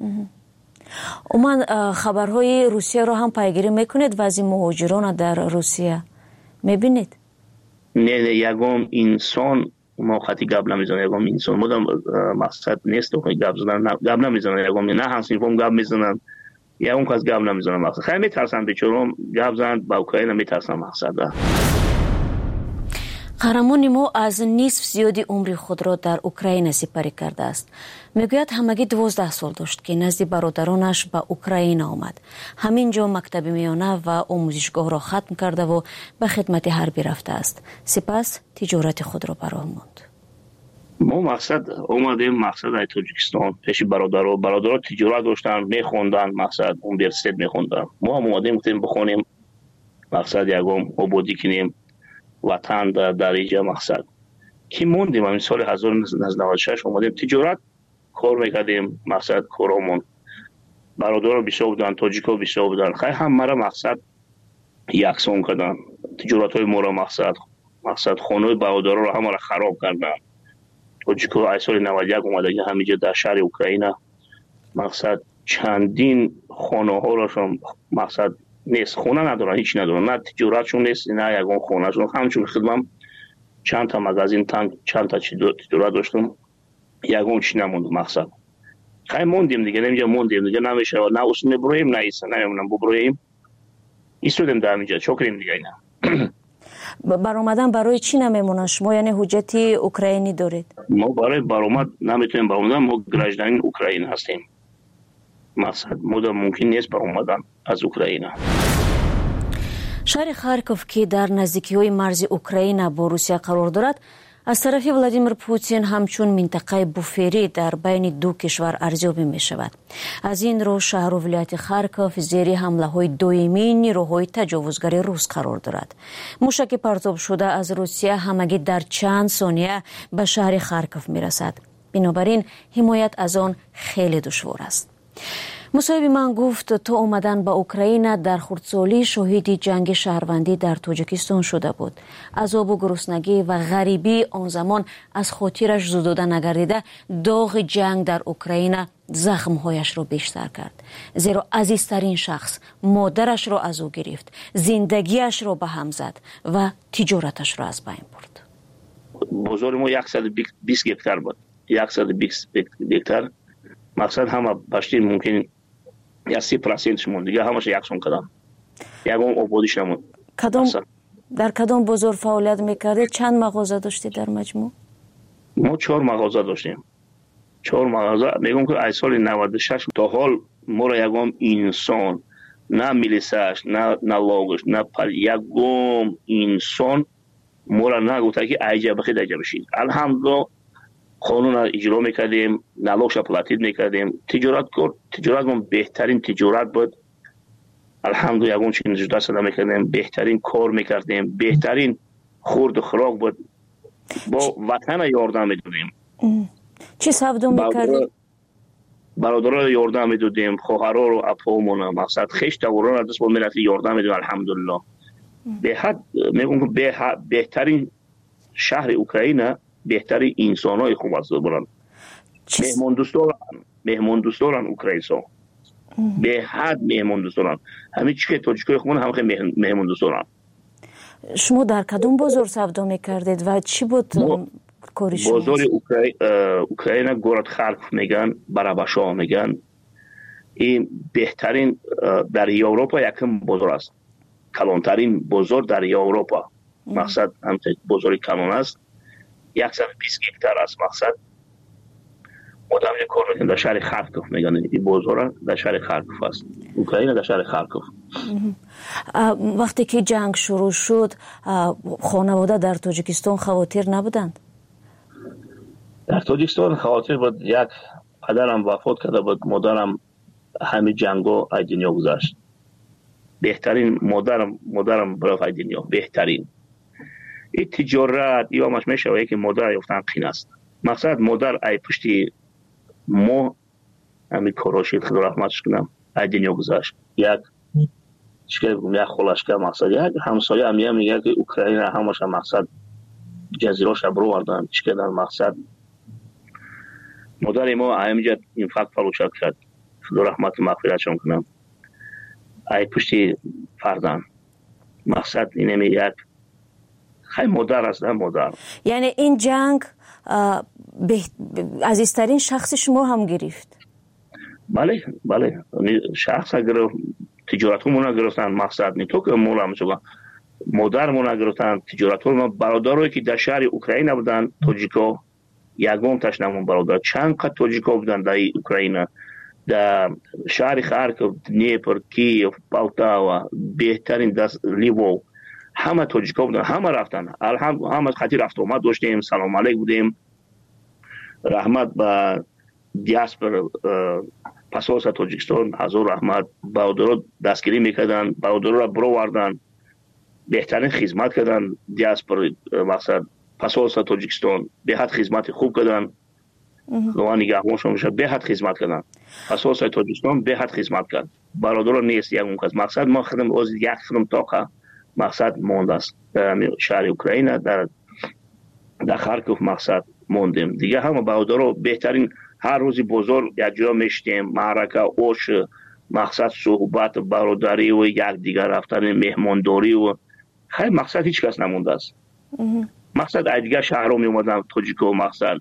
من خبرهای روسیه رو هم پیگیری میکنید و از این مهاجران در روسیه میبینید؟ نه یکم انسان ما خطی گپ نمیزنه یکم انسان مدام مقصد نیست که گپ نمیزنه یکم نه همسین فهم گپ میزنن یا اون کس گپ نمیزنه مقصد خیلی میترسن بیچارم گپ زنن با اوکراین میترسن مقصد ده. قهرمان ما از نصف زیادی عمر خود را در اوکراین سپری کرده است. میگوید همگی 12 سال داشت که نزد برادرانش به اوکراین آمد. همینجا مکتب میانه و آموزشگاه را ختم کرده و به خدمت حربی رفته است. سپس تجارت خود را براه ماند. ما مقصد اومدیم مقصد ای تاجیکستان پیش برادرها تجارت داشتن میخوندن مقصد یونیورسیته میخوندن ما هم اومدیم گفتیم بخونیم مقصد یکم آبادی کنیم وطن در اینجا مقصد که موندیم همین سال 1996 اومدیم تجارت کار میکردیم مقصد کارامون برادرها بیشتر بودن تاجیکا بیشتر بودن خیلی هم مرا مقصد یکسان کردن تجارت های ما را مقصد خانه برادرها را همه را خراب کردن تاجیکا ای سال 91 اومده که همینجا در شهر اوکراین مقصد چندین خانه ها را مقصد نیست خونه ندارن هیچ ندارن نه تجارتشون نیست نه یگان خونهشون همچون خدمم چند تا مغازین چند تا تجارت داشتم یگان چی نموند مقصد خیلی موندیم دیگه نمیجا موندیم دیگه نمیشه نه اصلا میبرویم نه ایسا نمیمونم ببرویم ایستودیم در اینجا چکریم دیگه اینا برآمدن برای چی نمیمونن شما یعنی حجتی اوکراینی دارید؟ ما برای برآمد نمیتونیم برآمدن ما گراجدان اوکراین هستیم مقصد مدام ممکن نیست برآمدن از اوکراین. شهر خارکوف که در نزدیکی‌های مرز اوکراین با روسیه قرار دارد از طرف ولادیمیر پوتین همچون منطقه بوفری در بین دو کشور ارزیابی می شود. از این رو شهر و ولایت خارکوف زیر حمله های دویمی نیروهای تجاوزگری روس قرار دارد. موشک پرتاب شده از روسیه همگی در چند ثانیه به شهر خارکوف می رسد. بنابراین حمایت از آن خیلی دشوار است. مصاحبه من گفت تا اومدن به اوکراین در خردسالی شاهد جنگ شهروندی در تاجیکستان شده بود. عذاب و گرسنگی و غریبی آن زمان از خاطرش زدوده نگردیده داغ جنگ در اوکراین زخمهایش را بیشتر کرد. زیرا عزیزترین شخص مادرش را از او گرفت، زندگیش را به هم زد و تجارتش را از بین برد. بازار ما 120 هکتار بود. 120 هکتار مقصد همه باشتی ممکن یا 30% شمون دیگه همش یکسون کردم یکم آبادیش نمون. در کدام بازار فعالیت میکردید؟ چند مغازه داشتید در مجموع؟ ما 4 مغازه داشتیم. 4 مغازه میگم که از سال 96 تا حال ما را یکم انسان نه میلیساش نه لاگش نه یکم انسان ما را نگفته که ایجا بخید ایجا بشید. الحمدلله قانون اجرا میکردیم نلاغش پلاتید میکردیم تجارت ما بهترین تجارت بود الحمدلله یکون چین جدا صدا میکردیم بهترین کار میکردیم بهترین خورد و خوراک بود با وطن یاردم میدادیم. چی سبدو میکردیم؟ برادرها یاردم میدادیم، خواهرها رو اپامون مقصد خیش دوران دست با ملت یاردم میدیم. الحمدلله به حد میگم بهترین شهر اوکراین بهترین انسانای خوب است برن. مهمون دوستان اوکراینسا به حد مهمون دوستان، همین چیه تاجیکای خودمون هم خیلی مهمون دوستان. شما در کدوم بازار سودا میکردید و چی بود کاری شما؟ بازار اوکراین گورد خلق میگن، برابشا میگن. این بهترین در اروپا یکم بازار است، کلانترین بازار در اروپا. مقصد هم بازاری کلان است، 120 هکتار است. مقصد مدام یک کار میکنن در شهر خارکوف میگن، این بازار در شهر خارکوف است، اوکراین در شهر خارکوف. وقتی که جنگ شروع شد خانواده در تاجیکستان خواطر نبودند؟ در تاجیکستان خواطر بود. یک پدرم وفات کرده بود، مادرم همه جنگو ای دنیا گذشت. بهترین مادرم برای دنیا بهترین. این تجارت یا مش میشه که مادر یافتن قین است. مقصد مادر ای پشتی ما همین کاراشید خدا رحمتش کنم ای دنیا گذشت. یک خلاص که مقصد یک همسایه هم میگه که اوکراین همش مقصد جزیراش برو وردن چیکار در مقصد مادر ما همینجا این فقط فروش کرد خدا رحمت و مغفرتش کنم. ای پشتی فردان مقصد اینه یک خیلی مادر است. مادر یعنی این جنگ عزیزترین شخص شما هم گرفت؟ بله شخص اگر تجارت همون گرفتن مقصد نی تو که مولا میشوگا مادر مون گرفتن تجارت ما برادرایی که در شهر اوکراین بودن تاجیکا یگم تاش نمون برادر چند قد تاجیکا بودن در اوکراین در شهر خارکوف دنیپر کیف پولتاوا بهترین دست لیوو همه تاجیکا بودن همه رفتن همه خاطر رفت اومد داشتیم سلام علیک بودیم رحمت به دیاسپور پاسپورت تاجیکستان حضور رحمت برادرها دستگیری میکردن برادرها را برو وردن بهترین خدمت کردن دیاسپور مقصد پاسپورت تاجیکستان به حد خدمت خوب کردن لوان نگهبانشون میشه به حد خدمت کردن پاسپورت تاجیکستان به حد خدمت کرد برادرها نیست یک اون مقصد ما خدم از یک خدم تاقه مقصد مونده است در شهر اوکراین در خارکوف مقصد موندیم دیگه همه برادرها بهترین هر روزی بزرگ یک جا میشتیم معرکه اوش مقصد صحبت برادری و یک دیگر رفتن مهمانداری و خیلی مقصد هیچ کس نمونده است. مقصد دیگه شهرها می اومدن تاجیکو مقصد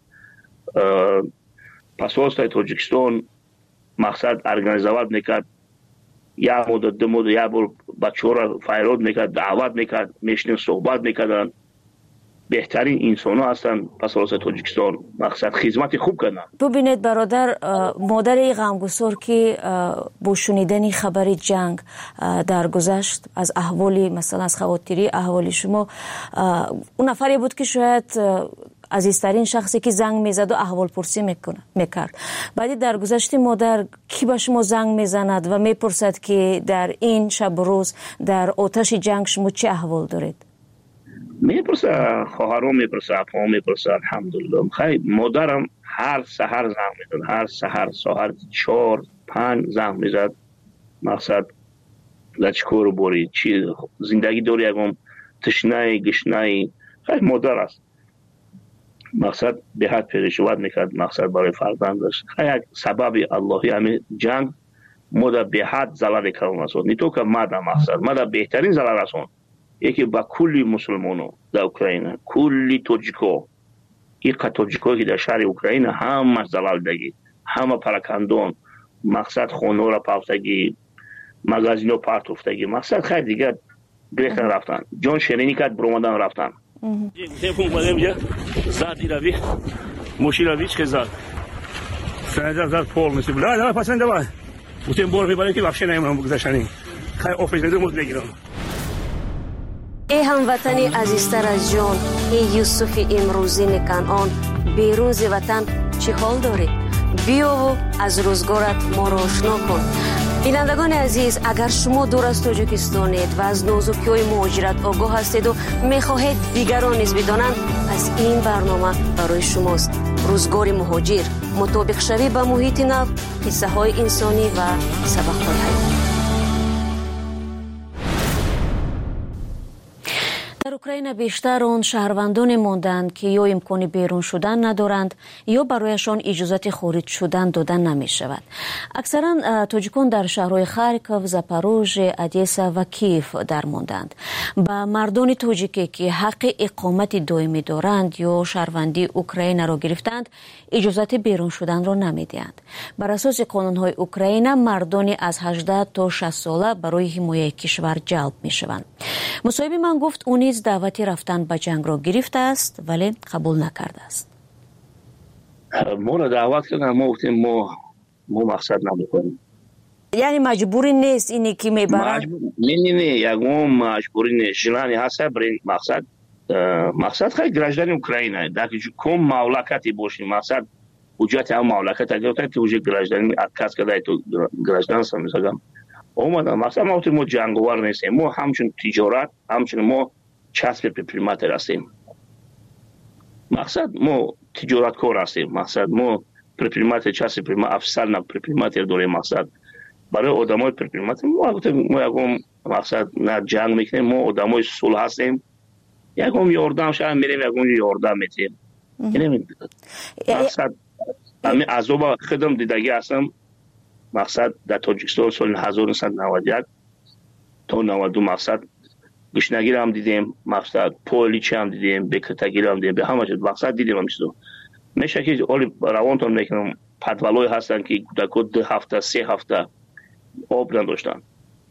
پاسپورت تاجیکستان مقصد ارگانیزواد میکرد یا مدت دو مدت یا بار بچه‌ها را فایرود میکرد دعوت میکرد میشنیم صحبت میکردن بهترین انسان‌ها هستن پاسپورت تاجیکستان مقصد خدمت خوب کردن. ببینید برادر مادر غمگسار که با شنیدن خبر جنگ در گذشت از احوالی مثلا از خواطری احوالی شما اون نفری بود که شاید عزیزترین شخصی که زنگ میزد و احوال پرسی میکرد. بعدی در گذشت مادر کی به شما زنگ میزند و میپرسد که در این شب روز در آتش جنگ شما چه احوال دارید؟ میپرسه خواهرام میپرسه اپام میپرسه الحمدلله. خیلی مادرم هر سحر زنگ میزد هر سحر 4-5 زنگ میزد مقصد لچکور بوری چی زندگی داری یکم تشنه گشنه خیلی مادر است مقصد به حد پریشوت میکرد مقصد برای فرزندش خیلی سبب اللهی همین جنگ مادر به حد ضرر کردن است نه تو که مادر مقصد بهترین ضرر است یکی با کلی مسلمانو در اوکراین کلی توجیکو این توجیکو که در شهر اوکراین همه زلال دگی همه پراکندون مقصد خونه را پافتگی مغازینو پارت افتگی مقصد خیلی دیگه گریختن رفتن جان شیرینی کرد برومدن رفتن تلفون بودم جا زادی روی موشی روی چه زاد سنجا زاد پول نسی بلا نه پسند با بودم بور میبره که واقعا نمیرم بگذاشتنی خیلی آفیس ندارم بگیرم ای هموطنی عزیزتر از جان ای یوسف امروزین کنعان بیرون ز وطن چه حال دارید بیا و از روزگارت ما را آشنا کن. بینندگان عزیز اگر شما دور از تاجیکستانید و از نازکی‌های مهاجرت آگاه هستید و میخواهید دیگران نیز بدانند پس این برنامه برای شماست. روزگار مهاجر، مطابق شوی با محیط نو، قصه های انسانی و سبق های حیاتی. در اوکراین بیشتر آن شهروندان ماندند که یا امکان بیرون شدن ندارند یا برایشان اجازه خارج شدن دادن نمی شود. اکثرا تاجیکان در شهرهای خارکوف، زاپاروژه، ادیسا و کیف در ماندند. با مردان تاجیکی که حق اقامت دائمی دارند یا شهروندی اوکراین را گرفتند اجازه بیرون شدن را نمی دهند. بر اساس قانون‌های اوکراین مردان از 18 تا 60 ساله برای حمایت کشور جلب می شوند. مصاحب من گفت او نیز دعوتی رفتن به جنگ را گرفته است ولی قبول نکرده است. ما را دعوت کردن، ما گفتیم ما مقصد نمیکنیم. یعنی مجبوری نیست اینی که میبرن؟ نه یکم مجبوری نیست. جلانی هست برای مقصد خیلی گراجدان اوکراینه. در کم مملکتی باشیم مقصد وجود هم مملکت اگر که وجود گراجدانی کس کدای تو گراجدان سمیزگم. اومدن مقصد ما ما جنگوار نیستیم. ما همچون تجارت همچون ما چسب پریمات هستیم. مقصد ما تجارت کار هستیم. مقصد ما پریمات چسب پریمات افسر نه پریمات دوره مقصد برای آدمای پریمات ما یکم مقصد نه جنگ میکنیم. ما آدمای صلح هستیم. یکم یاردم شاید میریم یکم یاردم میتیم. یعنی مقصد همین عذاب خودم دیدگی هستم. مقصد در تاجیکستان سال 1991 تا 92 مقصد گشنگی هم دیدیم، مقصد پولیچ هم دیدیم، بکرتگی هم دیدیم، به همه جد مقصد دیدیم همیشه. میشه که اولی روانتون میکنم پدولای هستن که کودکات 2 هفته 3 هفته آب نداشتن.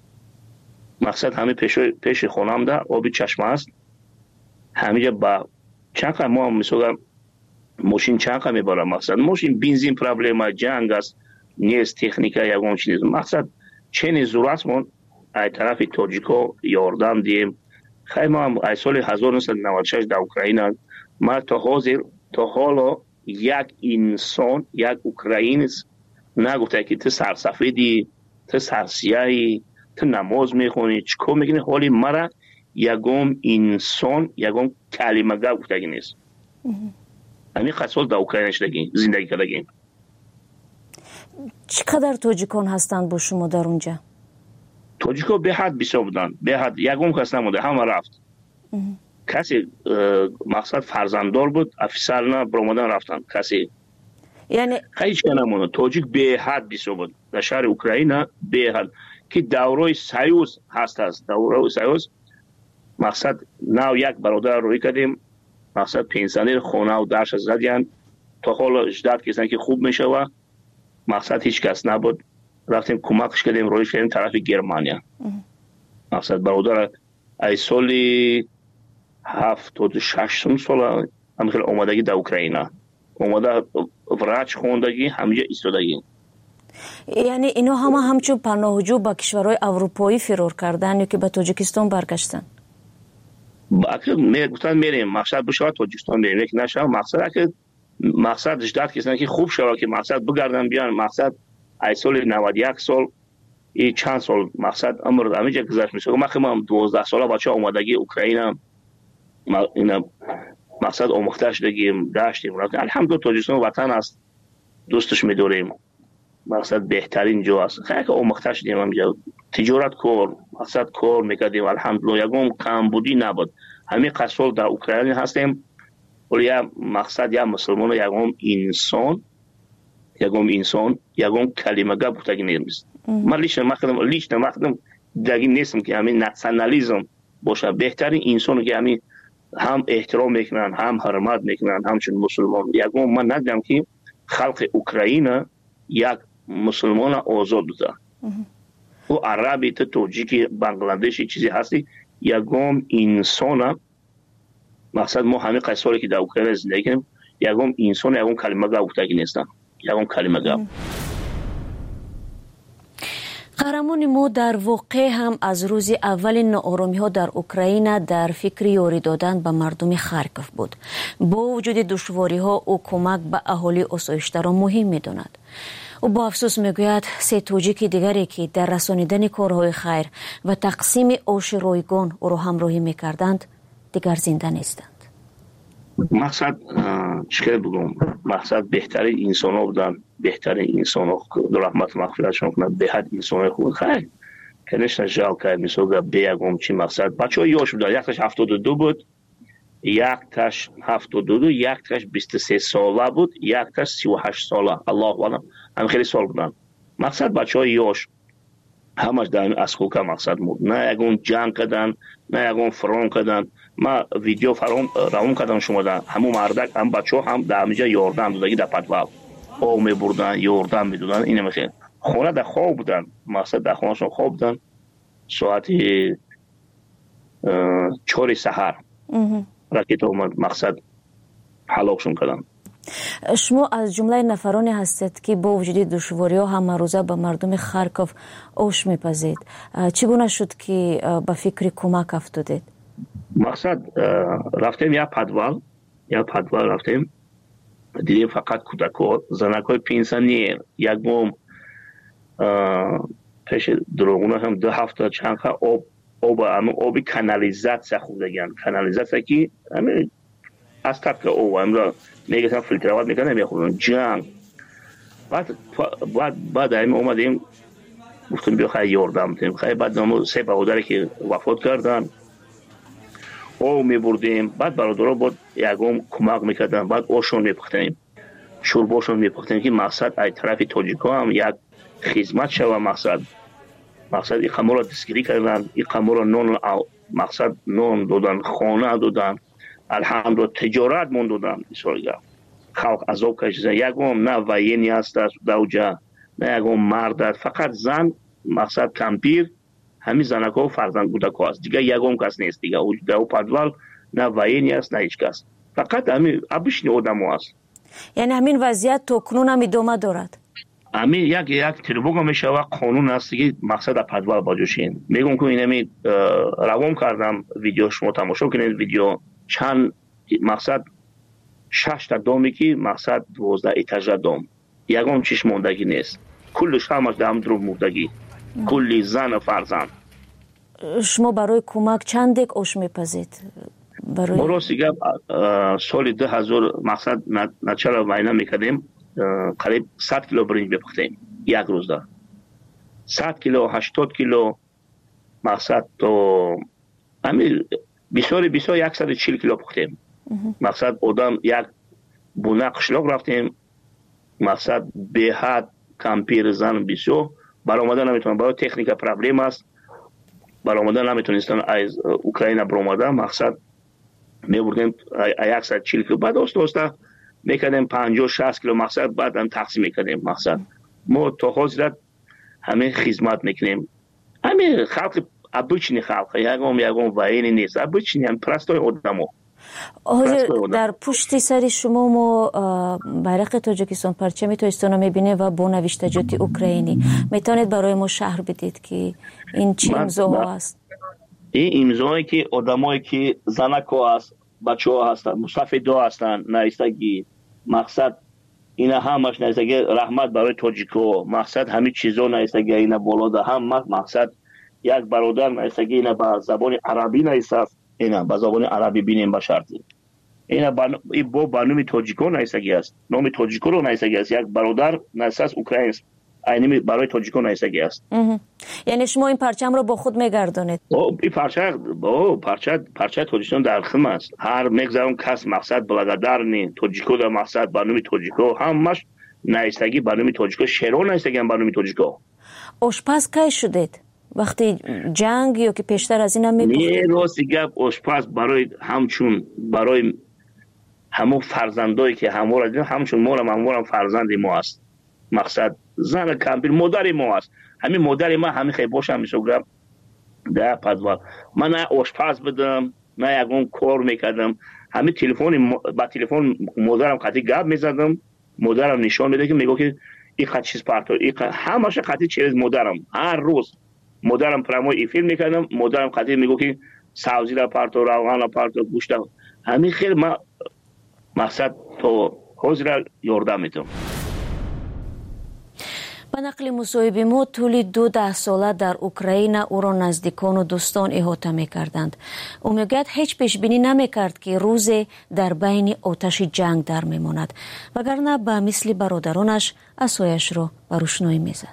مقصد همه پیش خونم ده آبی چشمه است. همینجا با چند قدر ما هم میسوگم ماشین چند قدر میبارم. مقصد ماشین بنزین پرابلم جنگ است نیست، تکنیکا یکم چیز. مقصد چنین ضرورت من از طرف تاجیکا یاردم دیم. خیلی ما هم از سال 1996 در اوکراین ما تا حالا یک انسان یک اوکراینی نگفته که تو سرسفیدی، تو سرسیایی، تو نماز میخونی چیکار میکنی. حالی مرا یکم انسان یکم کلمه گفته نیست. همین قصول در اوکراین زندگی کردیم. چقدر تاجیکان هستند با شما در اونجا؟ تاجیکا به حد بسیار بودن، به حد یکم کس نموده، همه رفت. کسی مقصد فرزنددار بود، افسر نه برآمدن رفتن. کسی یعنی خیلی چه نمونه. تاجیک به حد بسیار بود در شهر اوکراین به حد که دورای سیوز هست. دورای سیوز مقصد نو یک برادر روی کردیم. مقصد پنسیونر خونه و درش زدیان تا حالا اجداد کسان که خوب میشه و مقصد هیچ کس نبود. رفتیم کمکش کردیم رویش کردیم طرف گرمانیا. مقصد برادر از سال 76 سال همخیل اومدگی در اوکراین اومده وراج خوندگی همینجا ایستادگی. یعنی اینا همچون پناهجو با کشورهای اروپایی فرار کردن یا که به تاجیکستان برگشتن؟ گفتن میریم مقصد بشه تاجیکستان بریم یک نشه. مقصد اجداد کسانی که خوب شده که مقصد بگردن بیان. مقصد ای سال 91 سال ای چند سال مقصد عمر همینجا گذشت میشه. ما خیلی 12 ساله بچه اومدگی اوکراین اینا مقصد آموخته شدگیم داشتیم. الحمدلله تاجیکستان وطن است، دوستش میداریم. مقصد بهترین جا است. خیلی آموخته شدیم همینجا تجارت کار مقصد کار میکردیم. الحمدلله یکم کمبودی نبود. همین قصول در اوکراین هستیم. ولی یا مقصد یا مسلمان یکم انسان یکم کلمه گپ بودگی نیست. من لیش نمخدم دیگه نیستم که همین ناسیونالیسم باشه. بهترین انسان که همین هم احترام میکنن هم حرمت میکنن همچون مسلمان. یکم من ندیدم که خلق اوکراین یک مسلمان آزاد بوده. و عربی تو تاجیکی بنگلادشی چیزی هستی یکم انسان. مقصد ما همین قصاری که در اوکراین زندگی کنیم یکم انسان یکم کلمه گفتگی نیستن. یکم کلمه گفت. قهرمان ما در واقع هم از روز اول ناآرامی ها در اوکراین در فکر یاری دادن به مردم خارکوف بود. با وجود دشواری ها او کمک به اهالی آسایش‌دار را مهم می‌داند. او با افسوس میگوید 3 تاجیک دیگری که در رسانیدن کارهای خیر و تقسیم آش رایگان او را همراهی میکردند دیگر زنده نیستند. مقصد چیکار بگم، مقصد بهترین انسان ها بودن، بهترین انسان ها رحمت مغفرتشون کنه، به حد انسان های خوب خیلی کنشن جال کرد میسوگه بیگم چی مقصد بچه های یاش بودن، یک تاش 72 بود، یک تاش 72، یک تاش 23 ساله بود، یک تاش 38 ساله، الله اعلم هم خیلی سال بودن. مقصد بچه های یاش همش در اسکوکا مقصد بود، نه یکون جنگ کردن نه یکون فرام کردن. ما ویدیو فرام کردم شما در همون مردک هم بچه ها هم در همینجا یاردن دودگی در پدوال او می بردن یاردن می دودن. اینه میخواه خونه در خواب بودن، مقصد در خونه شون خواب بودن. ساعتی 4 سحر راکت اومد، مقصد حلاکشون کردن. شما از جمله نفرانی هستید که با وجود دشواری‌ها هم روزه به مردم خارکوف اوش میپذید. چگونه شد که به فکر کمک افتادید؟ مقصد رفتیم یا پدوال رفتیم، دیدیم فقط کودک‌ها، زنک‌های پنسیونر یک بوم پیش دروغونه هم 2 هفته چند آب کانالیزاسیا خوردگن. کانالیزاسیا که همین از طرف او امروز میگن فیلترات میکنن میخورن جنگ. بعد هم اومدیم گفتیم بیا خیلی یاردم بدیم. خیلی بعد نامو 3 برادری که وفات کردن او میبردیم، بعد برادرها بود یکم کمک میکردن، بعد اوشون میپختیم، شورباشون میپختیم که مقصد ای طرف تاجیکا هم یک خدمت شوه. مقصد این قمر را دستگیری کردن، این قمر را نون مقصد نون دادن، خانه دادن، الحمدلله تجارت من دادن. بسیار خلق عذاب کشیدن. یکم نه وینی است دوجا، نه یکم مرد است، فقط زن مقصد کمپیر همین زنکا و فرزند کودک‌ها است، دیگه یکم کس نیست دیگه. او پدوال نه وینی است نه هیچ کس، فقط همین ابشنی آدم‌ها است. یعنی همین وضعیت تا کنون هم ادامه دارد؟ همین یک تریبوگا میشه و قانون است که مقصد پدوال باجوشین. میگم که اینمی روام کردم ویدیو شما تماشا کنید. ویدیو چند مقصد 6 تا دومی که مقصد 12 ایتاژ دوم، یکم چیش موندگی نیست، کلش همش دام درو موندگی، کلی زن و فرزند. شما برای کمک چند دک اوش میپزید؟ ما راستیگه سال 2000 مقصد نچرا وینا میکردیم، قریب 100 کیلو برنج بپختیم یک روز دار، 100 کیلو 80 کیلو مقصد تو همین بسیار 140 کیلو پختیم. مقصد آدم یک بونه قشلاق رفتیم، مقصد به حد کمپیر زن بسیار برآمدن نمیتونن، برای تکنیک پرابلم است، برآمدن نمیتونستن از اوکراین برآمدن. مقصد میبردیم 140 کیلو، بعد دوستا میکردیم 50-60 کیلو مقصد بعد هم تقسیم میکردیم. مقصد ما تا حاضرت همه خدمت میکنیم. همه خلق ابوچنی خلق یگم وینی نیست، ابوچنی هم پرستای آدمو. در پشت سر شما ما بیرق تاجیکستان پرچم تاجیکستان رو میبینه و با نوشتجات اوکراینی. میتونید برای ما شرح بدید که این چه امضاها است؟ این امضایی که آدمایی که زنکا است، بچه‌ها هستن، مستفیدا هستن، نایستگی. مقصد اینا همش نایستگی رحمت برای تاجیکو، مقصد همین چیزا نایستگی اینا بالا ده هم مقصد یک برادر نایستگی اینا با زبان عربی نایست، اینا با زبان عربی بینیم با شرطی اینا با بانومی تاجیکو نایستگی است، نام تاجیکو رو نایستگی است، یک برادر نایست اوکراین اینمی برای تاجیکو نایستگی است. یعنی شما این پرچم رو با خود میگردونید؟ این پرچه تاجیکستان در خم است، هر میگذارم کس مقصد بلگدار نی تاجیکو در مقصد بانومی تاجیکو همش نایستگی بانومی تاجیکو شهرو نایستگی هم بانومی تاجیکو. آشپز کی شدید؟ وقتی جنگ یا که پیشتر از این هم میپختید؟ نه راستی گپ آشپز برای همچون برای همون فرزندایی که همچون ما فرزند ما است. مقصد زن کمپیر مادر ما است، همین مادر ما همین خیلی باشم میشوگم در پدوال. من نه آشپز بدم نه یکون کار میکردم، همین با تلفن مادرم قطعی گپ میزدم، مادرم نشان میده که میگه که این خط چیز پارتو همش قطعی چیز مادرم هر روز مادرم پرمو ای فیلم میکردم، مادرم قطعی میگه که سبزی را پارتو روغن را پارتو گوشت همین خیلی ما مقصد تو حاضر یاردم میتونم. به نقل مصاحبه ما طول 12 ساله در اوکراین او را نزدیکان و دوستان احاطه می‌کردند. او میگوید هیچ پیش بینی نمی‌کرد که روزی در بین آتش جنگ در می‌ماند، وگرنه به مثل برادرانش عصایش را به روشنایی می‌زد.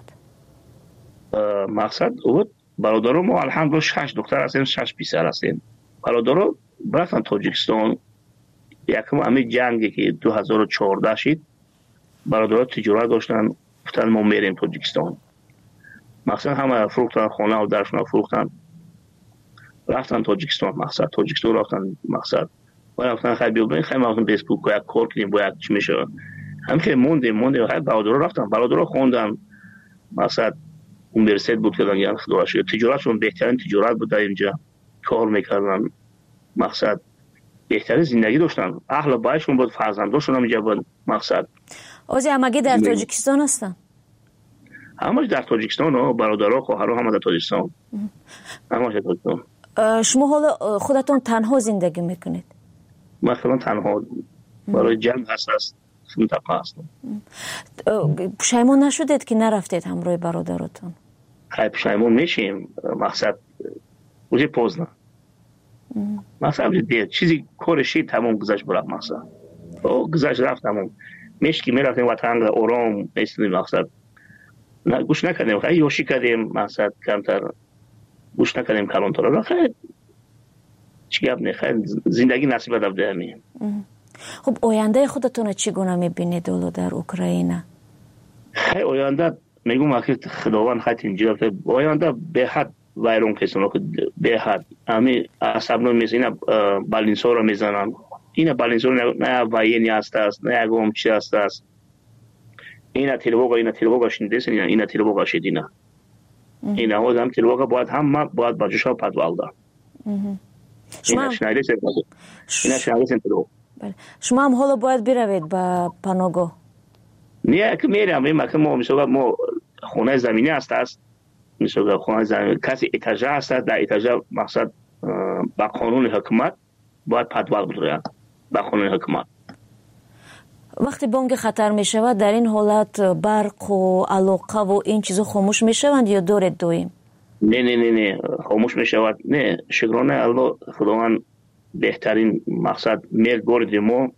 مقصد بود برادران ما الحمدلله 6 دختر هستیم، 6 پسر هستیم. برادران رفتن تاجیکستان. یکم همین جنگی که 2014 شد، برادران تجارت داشتن، گفتن ما میریم تاجیکستان. مقصد همه فروختن خانه و درشون فروختن، رفتن تاجیکستان. مقصد تاجیکستان رفتن. مقصد و رفتن خیلی بیابین خیلی رفتن بیسبوک و یک کار کنیم با یک چی میشه هم که موندیم خیلی برادران رفتن، برادران خوندن. مقصد اونیورسیت بود که دنیا خداش تجارتشون بهترین تجارت بود در اینجا کار میکردن. مقصد بهترین زندگی داشتن، اهل بایشون بود، فرزنداشون هم اینجا بود. مقصد اوزی همگی در تاجیکستان هستن؟ همش در تاجیکستان، برادرها خواهرها همه در تاجیکستان. همش در تاجیکستان. شما حالا خودتون تنها زندگی میکنید؟ مثلا تنها برای جنگ هست منطقه هستم. پشیمون نشدید که نرفتید همراه برادراتون؟ خیلی پشیمون میشیم. مقصد وجه پوزنه. مقصد وجه چیزی کارشی تمام گذشت برام. مقصد گذشت رفت تمام. میشکی میرفتیم وطن آرام ایستیم. مقصد گوش نکردیم، خیلی یوشی کردیم. مقصد کمتر گوش نکردیم کلانتر. خیلی چی گپ نه، خیلی زندگی نصیب داده همین. خب آینده خودتون چگونه میبینید در اوکراین؟ خیلی آینده میگم که خداوند خیلی اینجا که آینده به حد ویران کسانو که به حد همین عصبنا میزنن، بالینسا رو میزنن. این بالینسا نه واینی است، نه گم چی است. این تلوگا شنیدین؟ این تلوگا شدینا. این هم تلوگا باید هم باید باجشا پدوالدا. شما شما هم حالا باید بروید به پناهگاه؟ نه که میرم که ما میشه ما خونه زمینی است میشه خونه زمینی کسی اتاجه است، در اتاجه مقصد با قانون حکومت باید پدوال بگیرن با قانون حکومت. وقتی بانک خطر می شود در این حالت برق و علاقه و این چیزا خاموش می شوند یا دارید دویم؟ نه خاموش می شود. نه شکرانه الله خداوند بهترین مقصد میل برد ما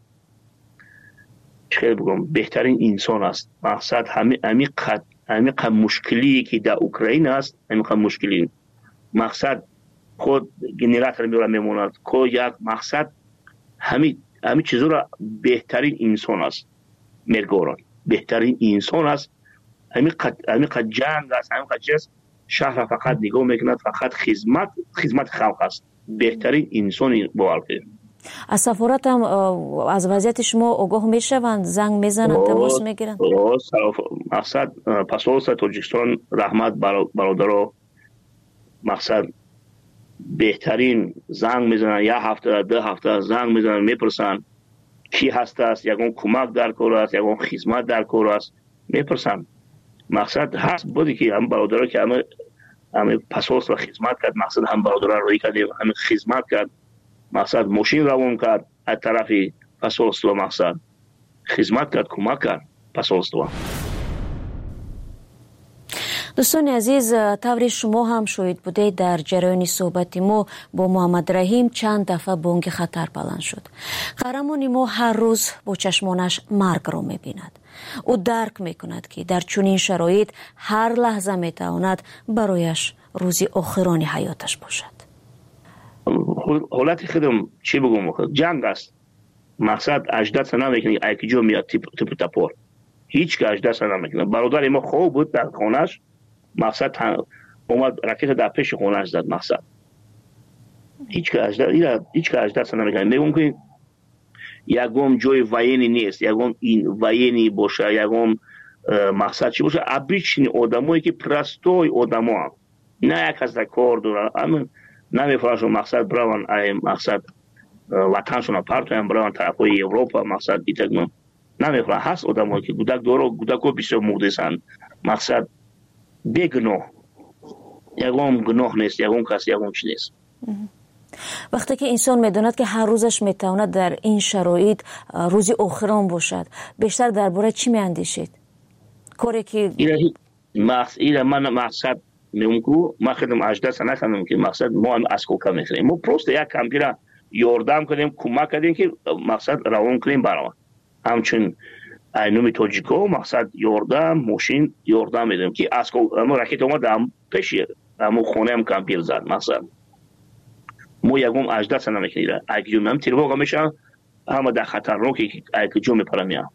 چه بگم بهترین انسان است. مقصد عمیق مشکلی که در اوکراین است، عمیق مشکلی مقصد خود گنراتور میموند که یک مقصد همین چیزا را بهترین انسان است. مرگوران بهترین انسان است. عمیق جنگ است، عمیق چیز شهر فقط نگاه میکند، فقط خدمت خلق است. بهترین انسانی باورده. از سفارت هم از وضعیت شما آگاه میشوند، زنگ میزنند، تماس میگیرند؟ مقصد پاسپورت تاجیکستان رحمت برادرها مقصد بهترین زنگ میزنن، یک هفته 2 هفته زنگ میزنن، میپرسن کی هست است، یگون کمک در کار است، یگون خدمت در کار است، میپرسن. مقصد هست بودی که هم برادرها که همه پاسپورت و خدمت کرد. مقصد هم برادرها روی کردیم، همه خدمت کرد. مقصد ماشین روان کرد از طرف پاسپورت و مقصد خدمت کرد، کمک کرد پاسپورت. دوستان عزیز، طور شما هم شاهد بوده در جریان صحبت ما با محمد رحیم چند دفعه بانگ خطر بلند شد. قهرمان ما هر روز با چشمانش مرگ را می‌بیند. او درک می‌کند که در چنین شرایط هر لحظه می‌تواند برایش روزی آخرانی حیاتش باشد. حالت خودم چی بگم، جنگ است. مقصد اجداد سنا میکنه ایکی جو میاد تیپ تپور، هیچ که اجداد سنا میکنه. برادر ما خوب بود در خونش. مقصد اومد راکت در پیش خونش زد. مقصد هیچ که اجداد سنا میکنه. میگم که یگم جوی واینی نیست، یگم این واینی باشه، یگم مقصد چی باشه. ابریچنی آدمایی که پرستوی آدما نه یک از کار دارن، نمیفراشون مقصد براون مقصد وطنشون پرتویم براون طرفای اروپا. مقصد بیتگم نمیفرا هست آدمایی که گودکو بسیار مقدسن. مقصد بگناه، یگم گناه نیست، یگم کسی یگم چی نیست. وقتی که انسان میداند که هر روزش میتواند در این شرایط روزی آخران باشد، بیشتر درباره چی میاندیشید؟ کاری که من مقصد میگم ما خودم 18 سنه کنم که مقصد ما هم از کوکا میخریم ما پروست یک کامپیوتر یاردم کنیم کمک کردیم که مقصد روان کنیم برام همچون اینومی توجیکو مقصد یاردم ماشین یاردم میدیم که از کوکا راکت اومد هم پیشی همون خونه هم کامپیوتر زد مقصد ما یکم 18 سنه میکنیم اگه جمعه هم تیرواقع میشن اما در خطر رو که اگه جمعه پرمیم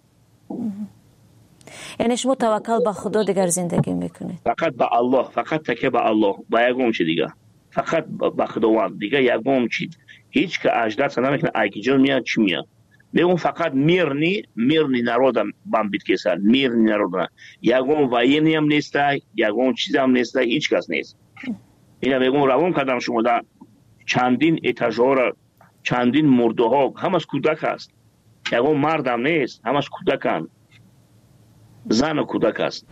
یعنی شما توکل به خدا دیگر زندگی میکنید فقط به الله فقط تکیه به الله با یکم چی دیگه فقط به خداوند دیگه یکم چی هیچ که 18 سنه میکنه اگه جون میاد چی میاد میگم فقط میرنی نرودم بام بیت کسال میرنی نرودم یکم واینی هم نیست یکم چیز هم نیست هیچ کس نیست اینا میگم روان کردم شما در چندین اتاژور چندین مرده ها همش کودک است یکم مردم نیست همش کودکان زن و کودک است.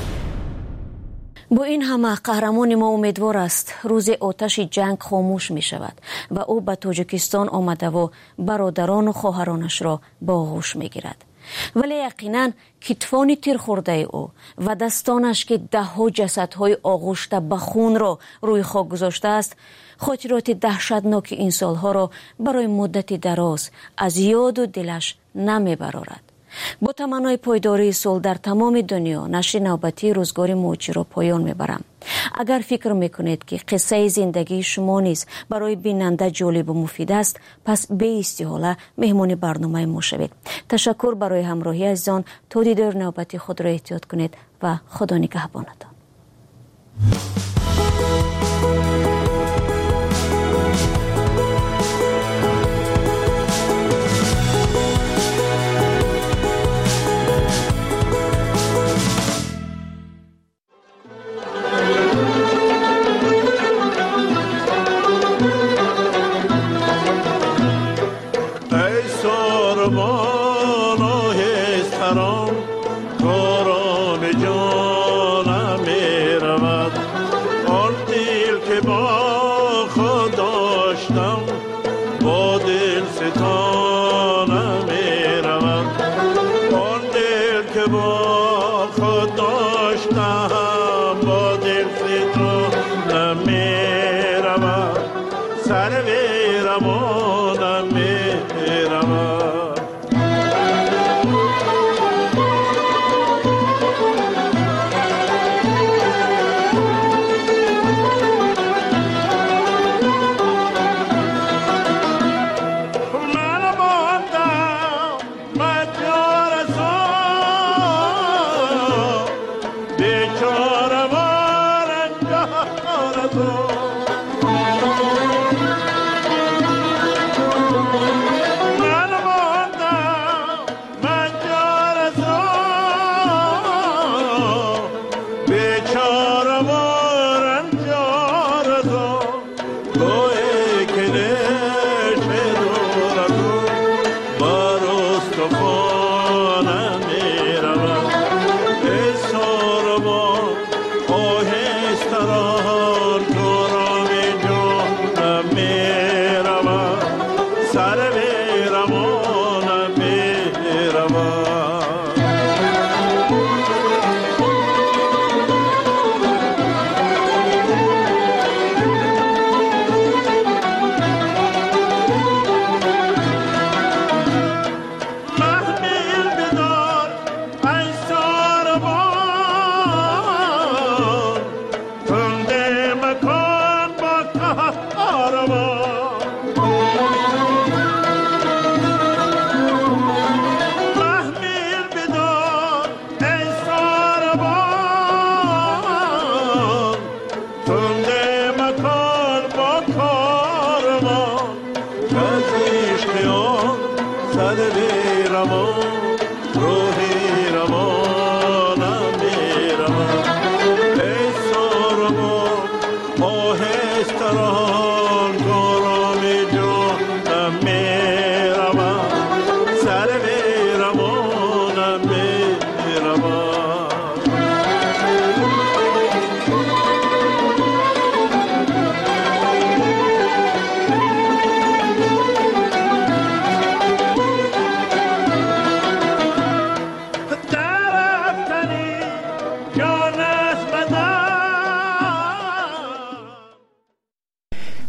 با این همه قهرمان ما امیدوار است روز آتش جنگ خاموش می شود و او به تاجیکستان آمده و برادران و خواهرانش را با آغوش می گیرد. ولی یقینا کتفان تیر خورده او و دستانش که دهها جسدهای آغوشته به خون را روی خاک گذاشته است خاطرات دهشتناک این سالها را برای مدت دراز از یاد و دلش نمی برارد. با تمنای پایداری صلح در تمام دنیا نشر نوبتی روزگار موچی را پایان میبرم. اگر فکر میکنید که قصه زندگی شما نیز برای بیننده جالب و مفید است پس به استحاله مهمان برنامه ما شوید. تشکر برای همراهی عزیزان. تا دیدار نوبتی خود را احتیاط کنید و خدا نگهبانتان.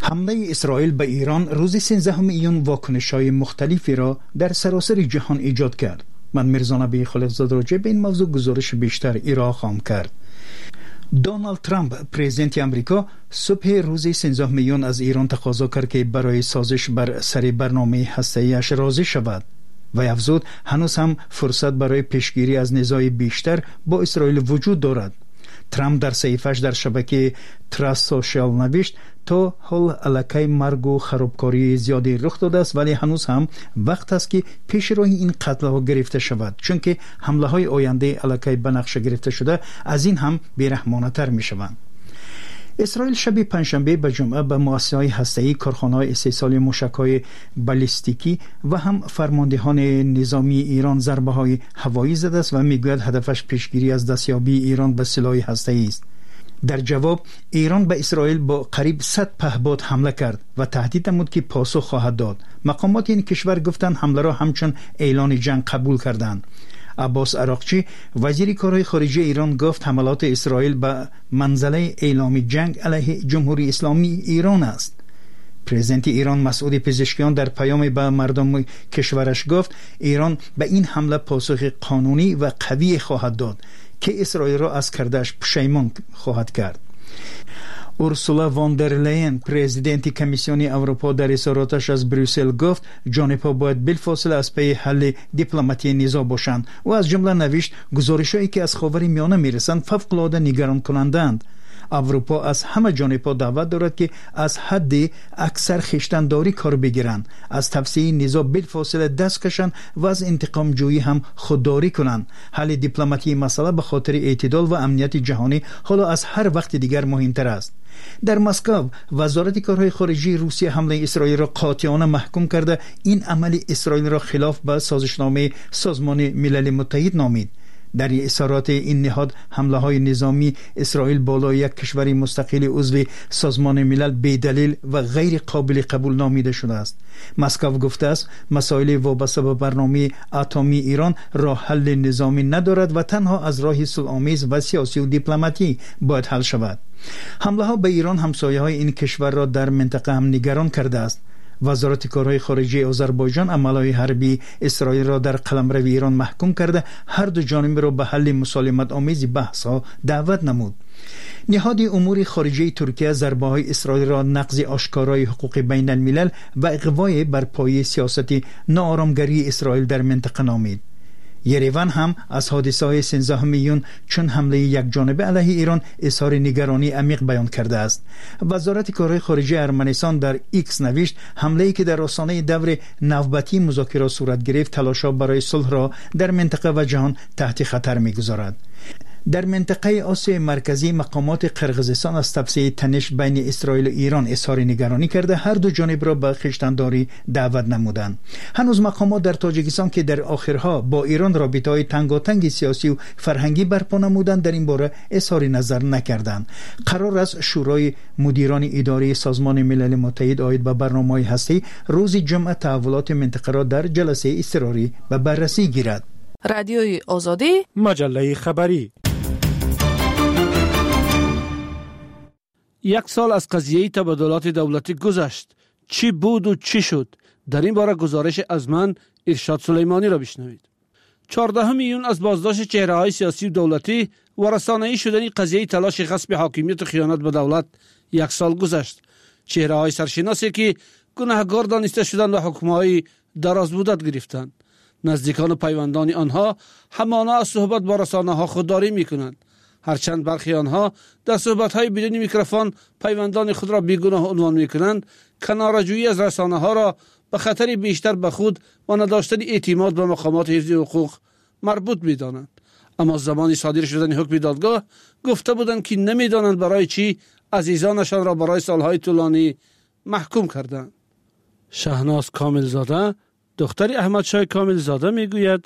حمله اسرائیل به ایران روز 13 ایون واکنش‌های مختلفی را در سراسر جهان ایجاد کرد. من میرزا نبی خلیفزاده راجع به این موضوع گزارش بیشتر ایران خواهم کرد. دونالد ترامپ پرزیدنت امریکا صبح روز 13 میون از ایران تقاضا کرد که برای سازش بر سر برنامه هسته‌ایش راضی شود و افزود هنوز هم فرصت برای پیشگیری از نزاع بیشتر با اسرائیل وجود دارد. ترامپ در صحیفه‌اش در شبکه تراست سوشال نوشت تا حال علاقه مرگ و خرابکاری زیادی رخ داده است، ولی هنوز هم وقت است که پیش روی این قتل ها گرفته شود، چون که حمله های آینده علاقه به نقشه گرفته شده از این هم بیرحمانه تر می شوند. اسرائیل شب پنجشنبه به جمعه به مؤسسه‌های هسته‌ای، کارخانه‌های استحصال موشک‌های بالستیکی و هم فرماندهان نظامی ایران ضربه‌های هوایی زده است و می‌گوید هدفش پیشگیری از دستیابی ایران به سلاح هسته‌ای است. در جواب ایران به اسرائیل با قریب 100 پهپاد حمله کرد و تهدید نمود که پاسخ خواهد داد. مقامات این کشور گفتند حمله را همچون اعلان جنگ قبول کردند. عباس عراقچی وزیر کارهای خارجه ایران گفت حملات اسرائیل به منزله اعلام جنگ علیه جمهوری اسلامی ایران است. پرزیدنت ایران مسعود پزشکیان در پیام به مردم کشورش گفت ایران به این حمله پاسخ قانونی و قوی خواهد داد که اسرائیل را از کردش پشیمان خواهد کرد. اورسولا واندرلاین پرزیدنت کمیسیون اروپا در اظهاراتش از بروسل گفت جانب‌ها باید بالفاصله از پی حل دیپلماتی نزاع باشند و از جمله نوشت گزارش‌هایی که از خاورمیانه میرسند فوق‌العاده نگران کنندند. اروپا از همه جانب‌ها دعوت دارد که از حد اکثر خویشتن‌داری کار بگیرند، از توسعه نزاع بالفاصله دست کشند و از انتقام جویی هم خودداری کنند. حل دیپلماتی مسئله به خاطر اعتدال و امنیت جهانی حالا از هر وقت دیگر مهمتر است. در مسکو وزارت کارهای خارجه روسیه حمله اسرائیل را قاطعانه محکوم کرده این عمل اسرائیل را خلاف به سازشنامه سازمان ملل متحد نامید. در اظهارات این نهاد حمله های نظامی اسرائیل بالای یک کشور مستقل عضو سازمان ملل بی‌دلیل و غیر قابل قبول نامیده شده است. مسکو گفته است مسائل وابسته به برنامه اتمی ایران راه حل نظامی ندارد و تنها از راه صلح‌آمیز و سیاسی و دیپلماتی باید حل شود. حمله ها به ایران همسایه های این کشور را در منطقه هم نگران کرده است. وزارت کارهای خارجه آذربایجان عملهای حربی اسرائیل را در قلمرو ایران محکوم کرده هر دو جانب را به حل مسالمت آمیز بحث ها دعوت نمود. نهاد امور خارجه ترکیه ضربه‌های اسرائیل را نقض آشکارای حقوق بین الملل و اغوای بر پایه سیاست ناآرامگری اسرائیل در منطقه نامید. یریوان هم از حادثه‌های 13 میون چون حمله یک جانبه علیه ایران اظهار نگرانی عمیق بیان کرده است. وزارت کارهای خارجه ارمنستان در ایکس نوشت حمله‌ای که در آستانه دور نوبتی مذاکرات صورت گرفت تلاش‌ها برای صلح را در منطقه و جهان تحت خطر می‌گذارد. در منطقه آسیای مرکزی مقامات قرقیزستان از توسعه تنش بین اسرائیل و ایران اظهار نگرانی کرده هر دو جانب را به خویشتن‌داری دعوت نمودند. هنوز مقامات در تاجیکستان که در آخرها با ایران رابطه‌های تنگاتنگ سیاسی و فرهنگی برپا نمودند در این باره اظهار نظر نکردند. قرار است شورای مدیران اداری سازمان ملل متحد آید به برنامه‌های هسته‌ای روز جمعه تحولات منطقه را در جلسه اضطراری به بررسی گیرد. رادیوی آزادی، مجله خبری. 1 سال از قضیه تبادلات دولتی گذشت. چی بود و چی شد؟ در این باره گزارش از من ارشاد سلیمانی را بشنوید. 14 میلیون از بازداشت چهره‌های سیاسی و دولتی و رسانه‌ای شدن قضیه تلاش غصب حاکمیت و خیانت به دولت 1 سال گذشت. چهره‌های سرشناسی که گناهکار دانسته شدند و حکم‌های دراز مدت گرفتند. نزدیکان و پیوندان آنها همانا از صحبت با رسانه‌ها خودداری می‌کنند. هرچند برخی آنها در صحبت‌های بدون میکروفون پیوندان خود را بیگناه عنوان می‌کنند، کناره‌جویی از رسانه‌ها را به خطر بیشتر به خود و نداشتن اعتماد به مقامات حفظ حقوق مربوط می‌دانند. اما زمانی صادر شدن حکم دادگاه گفته بودند که نمی‌دانند برای چی عزیزانشان را برای سالهای طولانی محکوم کردند. شهناز کاملزاده دختر احمد شاه کاملزاده میگوید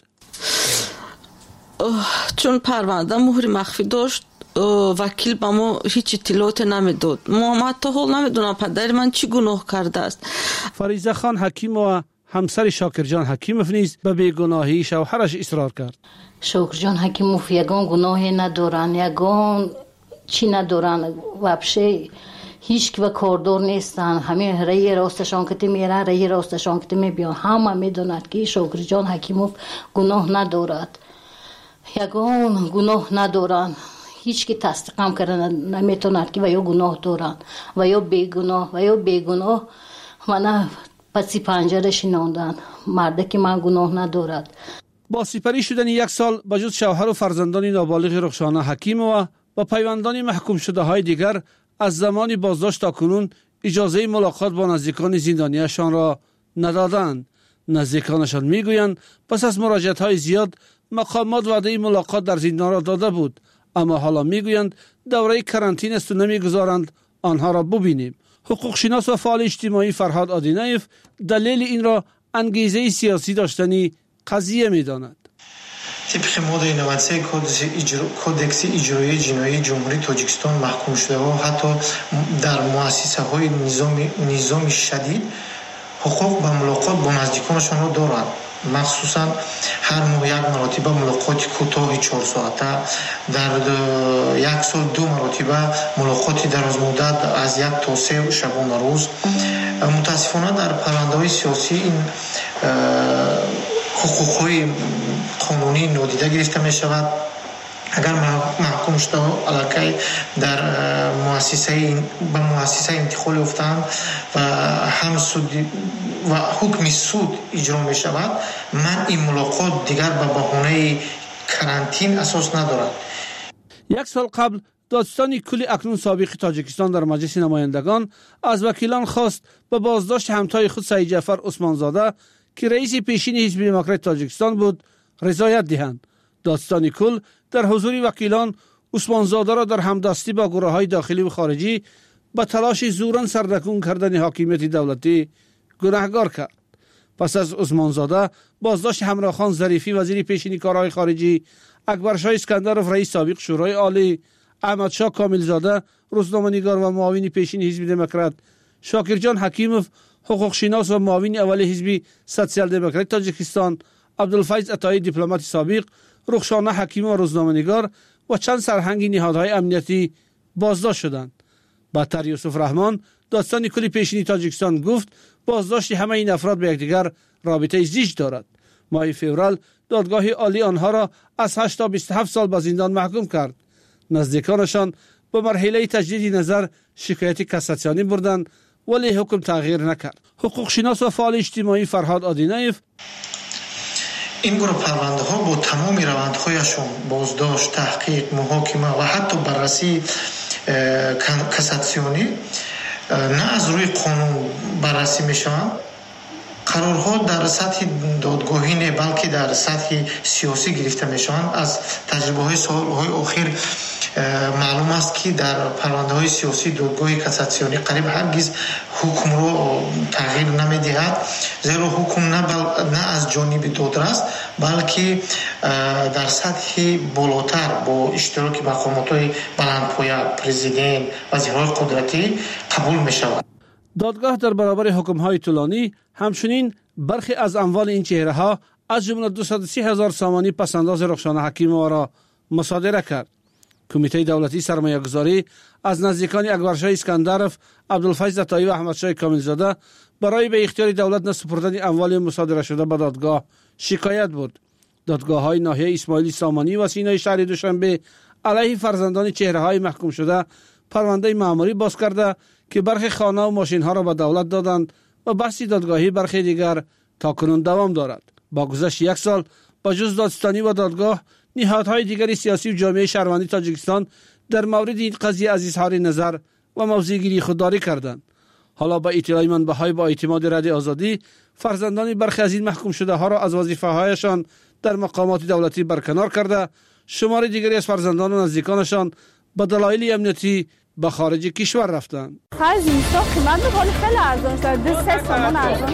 چون پرونده مهر مخفی داشت وکیل با ما هیچ اطلاعات نمیداد. ما حتی حال نمیدونم پدر من چی گناه کرده است. فریزه خان حکیم و همسر شاکرجان حکیموف نیز به بیگناهی شوهرش اصرار کرد. شاکرجان حکیموف یگان گناهی ندارن، یگان چی ندارن، وابشه هیچ که کاردار نیستن. همین رای راستشان که میرن، رای راستشان که میبیان. همه میدونند که شکر جان حکیموف گناه ندارد، یگان گناه ندارن. هیچ که تصدیقم کردن نمیتوند که و یا گناه دارن و یا بیگناه من پسی پنجره شناندن مرده که من گناه ندارد. با سپری شدن 1 سال به جز شوهر و فرزندان نابالغ رخشانه حکیمова و پیوندان محکوم شده های دیگر از زمان بازداشت تا کنون اجازه ملاقات با نزدیکان زندانیشان را ندادند. نزدیکانشان میگویند پس از مراجعت های زیاد مقامات وعده ملاقات در زندان را داده بود، اما حالا میگویند دوره کرانتین است و نمیگذارند آنها را ببینیم. حقوق شناس و فعال اجتماعی فرهاد آدینایف دلیل این را انگیزه سیاسی داشتنی قضیه میداند. طبق ماده 93 کودکس اجرایی جنایی جمهوری تاجیکستان محکوم شده ها حتی در مؤسسه های نظام شدید حقوق به ملاقات با نزدیکانشان را دارند. مخصوصا هر ماه 1 مرتبه ملاقات کوتاه 4 ساعته، در 1 سال 2 مرتبه ملاقات دراز مدت از 1 تا 3 شبانه روز. متاسفانه در پرونده‌های سیاسی این حقوق‌های قانونی نادیده گرفته می شود. اگر محکوم شده علاقه در مؤسسه انتقال افتند و هم سود و حکم سود اجرا می شود، من این ملاقات دیگر به بهانه کرانتین اساس ندارد. 1 سال قبل دادستان کل اکنون سابق تاجیکستان در مجلس نمایندگان از وکیلان خواست به بازداشت همتای خود سعید جعفر عثمانزاده که رئیس پیشین حزب دموکرات تاجیکستان بود رضایت دهند. دادستان کل در حضور وکیلان عثمانزاده را در همدستی با گروه‌های داخلی و خارجی به تلاش زوراً سرنگون کردن حاکمیت دولتی گناهکار کرد. پس از عثمانزاده بازداشت همراهخان ظریفی وزیر پیشین کارهای خارجی، اکبرشاه اسکندرов رئیس سابق شورای عالی، احمدشاه کاملزاده روزنامه‌نگار و معاون پیشین حزب دموکرات، شاکرجان حکیمov حقوق شناس و معاون اول حزب سوسیال دموکرات تاجیکستان، عبدالفیض عطایی دیپلمات سابق، رخشانه حکیم و روزنامه‌نگار و چند سرهنگ نهادهای امنیتی بازداشت شدند. بعدتر یوسف رحمان دادستان کل پیشینی تاجیکستان گفت بازداشت همه این افراد به یکدیگر رابطه زیج دارد. ماه فوریه دادگاه عالی آنها را از 8 تا 27 سال به زندان محکوم کرد. نزدیکانشان به مرحله تجدید نظر شکایت کاساسیونی بردند ولی حکم تغییر نکرد. حقوق شناس و فعال اجتماعی فرهاد آدینایف این گروه پرونده ها با تمام روندهایشون بازداشت، تحقیق، محاکمه و حتی بررسی کاساسیونی نه از روی قانون بررسی میشوند. قرارها در سطح دادگاهی نه بلکه در سطح سیاسی گرفته میشوند. از تجربه های سالهای اخیر معلوم است که در پرونده های سیاسی دادگاه کاساسیونی قریب هرگز حکم رو تغییر نمیدهد، زیرا حکم نه از جانب دادرس بلکه در سطح بالاتر با اشتراک مقامات های بلندپایه، پرزیدنت، وزیرهای قدرتی قبول می شود. دادگاه در برابر حکم های طولانی همچنین برخی از اموال این چهره ها از جمله 230,000 سامانی پسنداز رخشانه حکیمova را مصادره کرد. کمیته دولتی سرمایه گذاری از نزدیکان اکبرشاه اسکندرov، عبدالفیض عطایی و احمدشاه کاملزاده برای به اختیار دولت نسپردن اموال مصادره شده به دادگاه شکایت برد. دادگاه های ناحیه اسماعیلی سامانی و سینای شهر دوشنبه علیه فرزندان چهره های محکوم شده پرونده مأموری باز کرده که برخی خانه و ماشین ها را به دولت دادند و بحث دادگاهی برخی دیگر تاکنون دوام دارد. با گذشت 1 سال با جز دادستانی و دادگاه نهادهای دیگری سیاسی و جامعه شهروندی تاجیکستان در مورد این قضیه از اظهار نظر و موضع‌گیری خودداری کردند. حالا با اطلاع منبع‌های با اعتماد رادیو آزادی فرزندان برخی از این محکوم شده ها را از وظیفه‌هایشان در مقامات دولتی برکنار کرده، شمار دیگری از فرزندان و نزدیکانشان به دلایل امنیتی به خارج کشور رفتند. خرج اینستا قیمت بالای خیلی ارزان شده، 3 تومان ارزان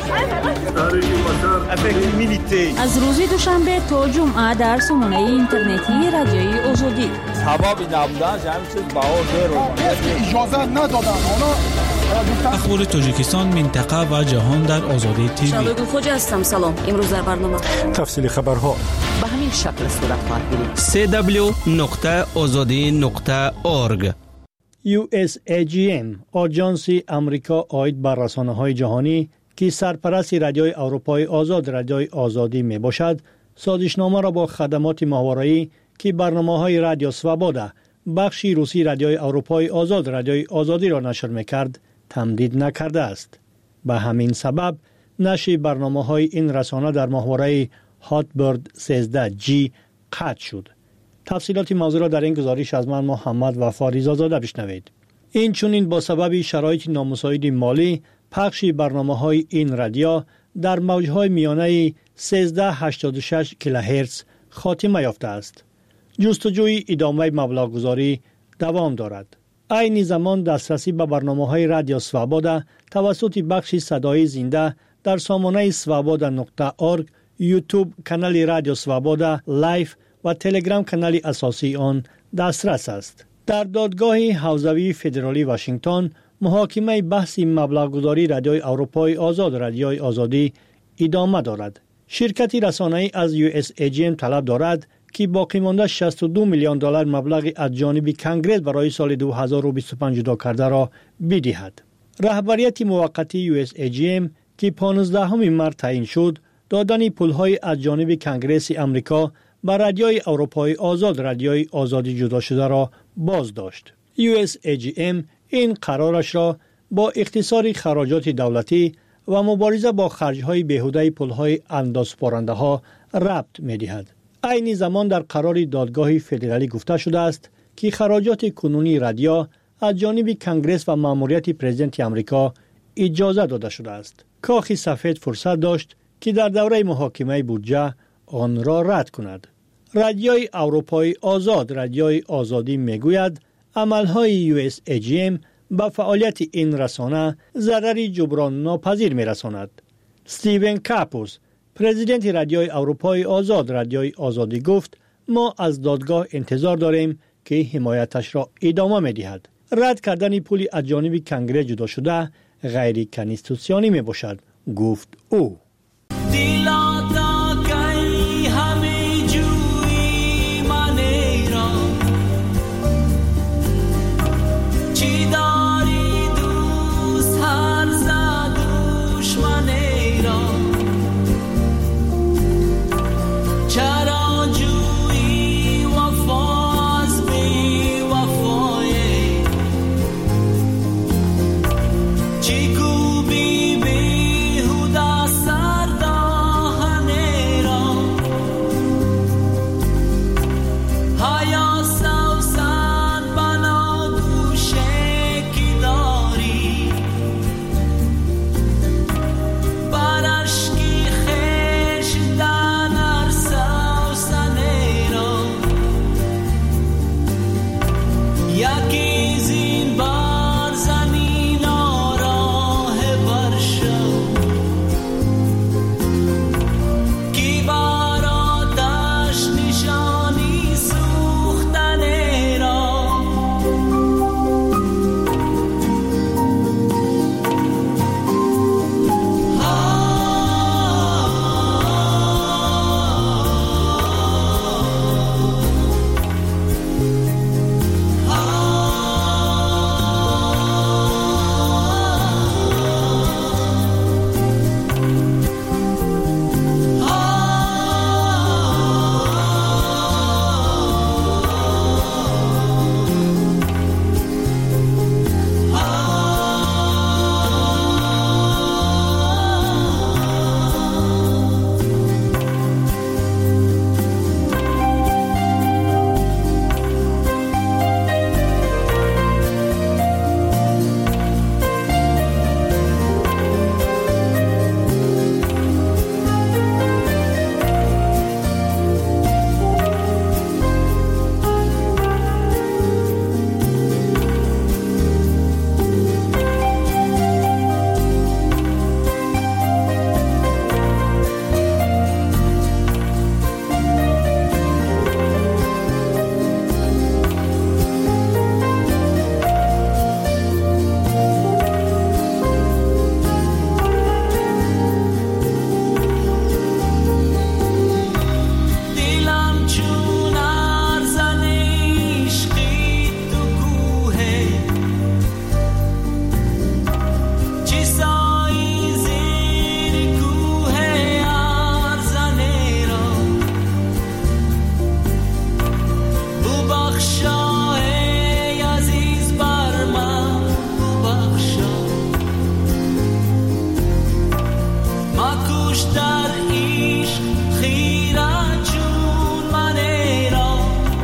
شده. از روز دوشنبه تا جمعه در سامانه اینترنتی رادیوی آزادی. ثوابی نبودنش همین چیز بها زیر اجازه ندادن. اخبار تاجیکستان، منطقه و جهان در آزادی تیوی. شادو خوجا هستم. سلام. امروز در برنامه تفصیل خبرها به همین شکل صورت خواهد گرفت. www.azadi.org. USAGM آژانس آمریکا عاید بر رسانه‌های جهانی که سرپرست رادیوی اروپای آزاد رادیوی آزادی می باشد سازشنامه را با خدمات ماهواره‌ای که برنامه‌های رادیو سوابودا بخشی روسی رادیوی اروپای آزاد رادیوی آزادی را نشر می‌کرد تمدید نکرده است. به همین سبب نشر برنامه‌های این رسانه در ماهواره هاتبرد 13G قطع شد. تفصیلات موضوع را در این گزارش از من محمد وفا رضازاده بشنوید. این چنین با سبب شرایط نامساعد مالی پخش برنامه‌های این رادیو در موج‌های میانه 1386 کیلوهرتز خاتمه یافته است. جستجوی ادامه مبلغ‌گذاری دوام دارد. عین زمان دسترسی به برنامه‌های رادیو سوابودا توسط بخش صدای زنده در سامانه svoboda.org، یوتیوب کانال رادیو سوابودا لایف و تلگرام کانال اساسی آن دسترس است. در دادگاه حوزوی فدرالی واشنگتن محاکمه بحث مبلغ‌گذاری رادیوی اروپای آزاد رادیوی آزادی ادامه دارد. شرکتی رسانه‌ای از USAGM طلب دارد که باقی مانده 62 میلیون دلار مبلغ از جانب کنگره برای سال 2025 جدا کرده را بدهد. رهبریت موقتی USAGM که 15 مارس تعیین شد دادن پول‌های از جانب کنگره آمریکا بر رادیوی اروپای آزاد رادیوی آزادی جدا شده را باز داشت. USAGM این قرارش را با اختصار خراجات دولتی و مبارزه با خرج‌های بیهوده پول‌های اندازه‌پارنده‌ها ربط می‌دهد. عین زمان در قرار دادگاه فدرالی گفته شده است که خراجات کنونی رادیو از جانب کنگره و مأموریت پرزیدنت آمریکا اجازه داده شده است. کاخ سفید فرصت داشت که در دوره محاکمه بودجه آن را رد کند. رادیوی اروپای آزاد رادیوی آزادی میگوید عملهای USAGM به فعالیت این رسانه ضرری جبران ناپذیر میرساند. استیون کاپوس پرزیدنت رادیوی اروپای آزاد رادیوی آزادی گفت ما از دادگاه انتظار داریم که حمایتش را ادامه می‌دهد. رد کردن پول از جانب کنگره جدا شده غیر کانستیتوسیونی میباشد، گفت او. یکی زین بار زمین راه بر در عشق خیرت جون من را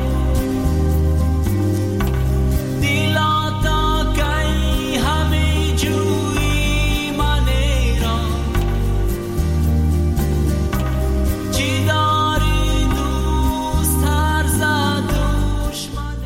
دلا تا کی همه جویی من را چی داری دوست هر زد دشمن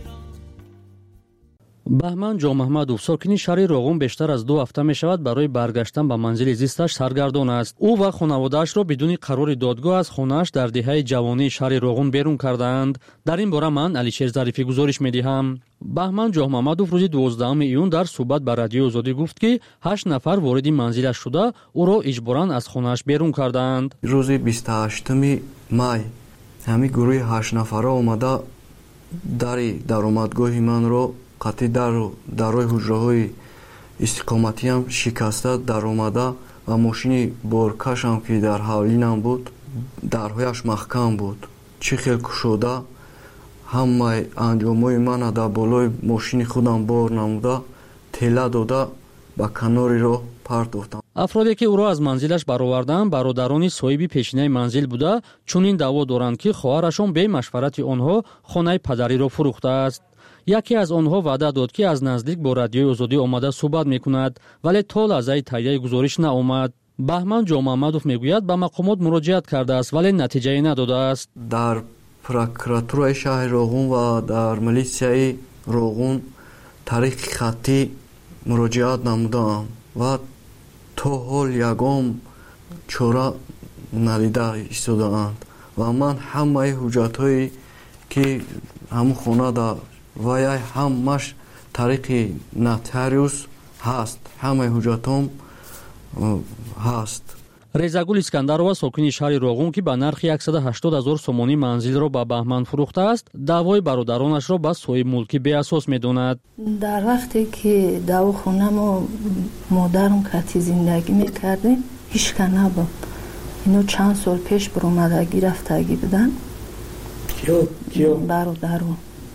بهمن جان محمدوف ساکنی شهر روغون بیشتر از 2 هفته می شود برای برگشتن به منزل زیستش سرگردان است. او و خانواده‌اش را بدون قرار دادگاه از خانه‌اش در دهه جوانی شهر روغون بیرون کردند. در این باره من علیشیر ظریفی گزارش می‌دهم. بهمن جان محمدوف روز 12 ایون در صحبت با رادیو آزادی گفت که 8 نفر وارد منزلش شده او را اجباراً از خانه‌اش بیرون کردند. روز 28 مای همین گروه 8 نفره اومده درآمدگاه من رو قطعی درهای حجره‌های استقامتی هم شکسته در اومده و ماشین بارکش هم که در حوالینم بود درهایش محکم بود. چی خیلی کشوده همه انجامای من در بالای ماشین خودم بار نموده تله داده به کناری رو پرت افتادم. افرادی که او را از منزلش برآوردند برادران صاحب پیشینه منزل بوده چنین دعوا دارند که خواهرشان به مشورت آنها خانه پدری را فروخته است. یکی از آنها وعده داد که از نزدیک با رادیوی آزادی آمده صحبت میکند ولی تا لحظه تایید گزارش نآمد. بهمن جان محمدوف میگوید به مقامات مراجعت کرده است ولی نتیجه نداده است. در پروکراتورای شهر روغون و در میلیسیای روغون طریق خطی مراجعت نمودم و تا حال یگام چاره ندیده ایستاده‌اند و من همه حجت‌هایی که همون خانه در و یا همش طریق نوتاریوس هست همه حجتام هست. رضاگل اسکندرова ساکنی شهر روغون که با نرخ 180,000 سومانی منزل را به بهمن فروخته است دعوای برادرانش را به صاحب ملکی بی اساس میداند. در وقتی که دو خونم و مادرم کتی زندگی میکردیم هیچ که نبود. اینو چند سال پیش برآمدگی رفتگی بودن کیو؟ برادرم.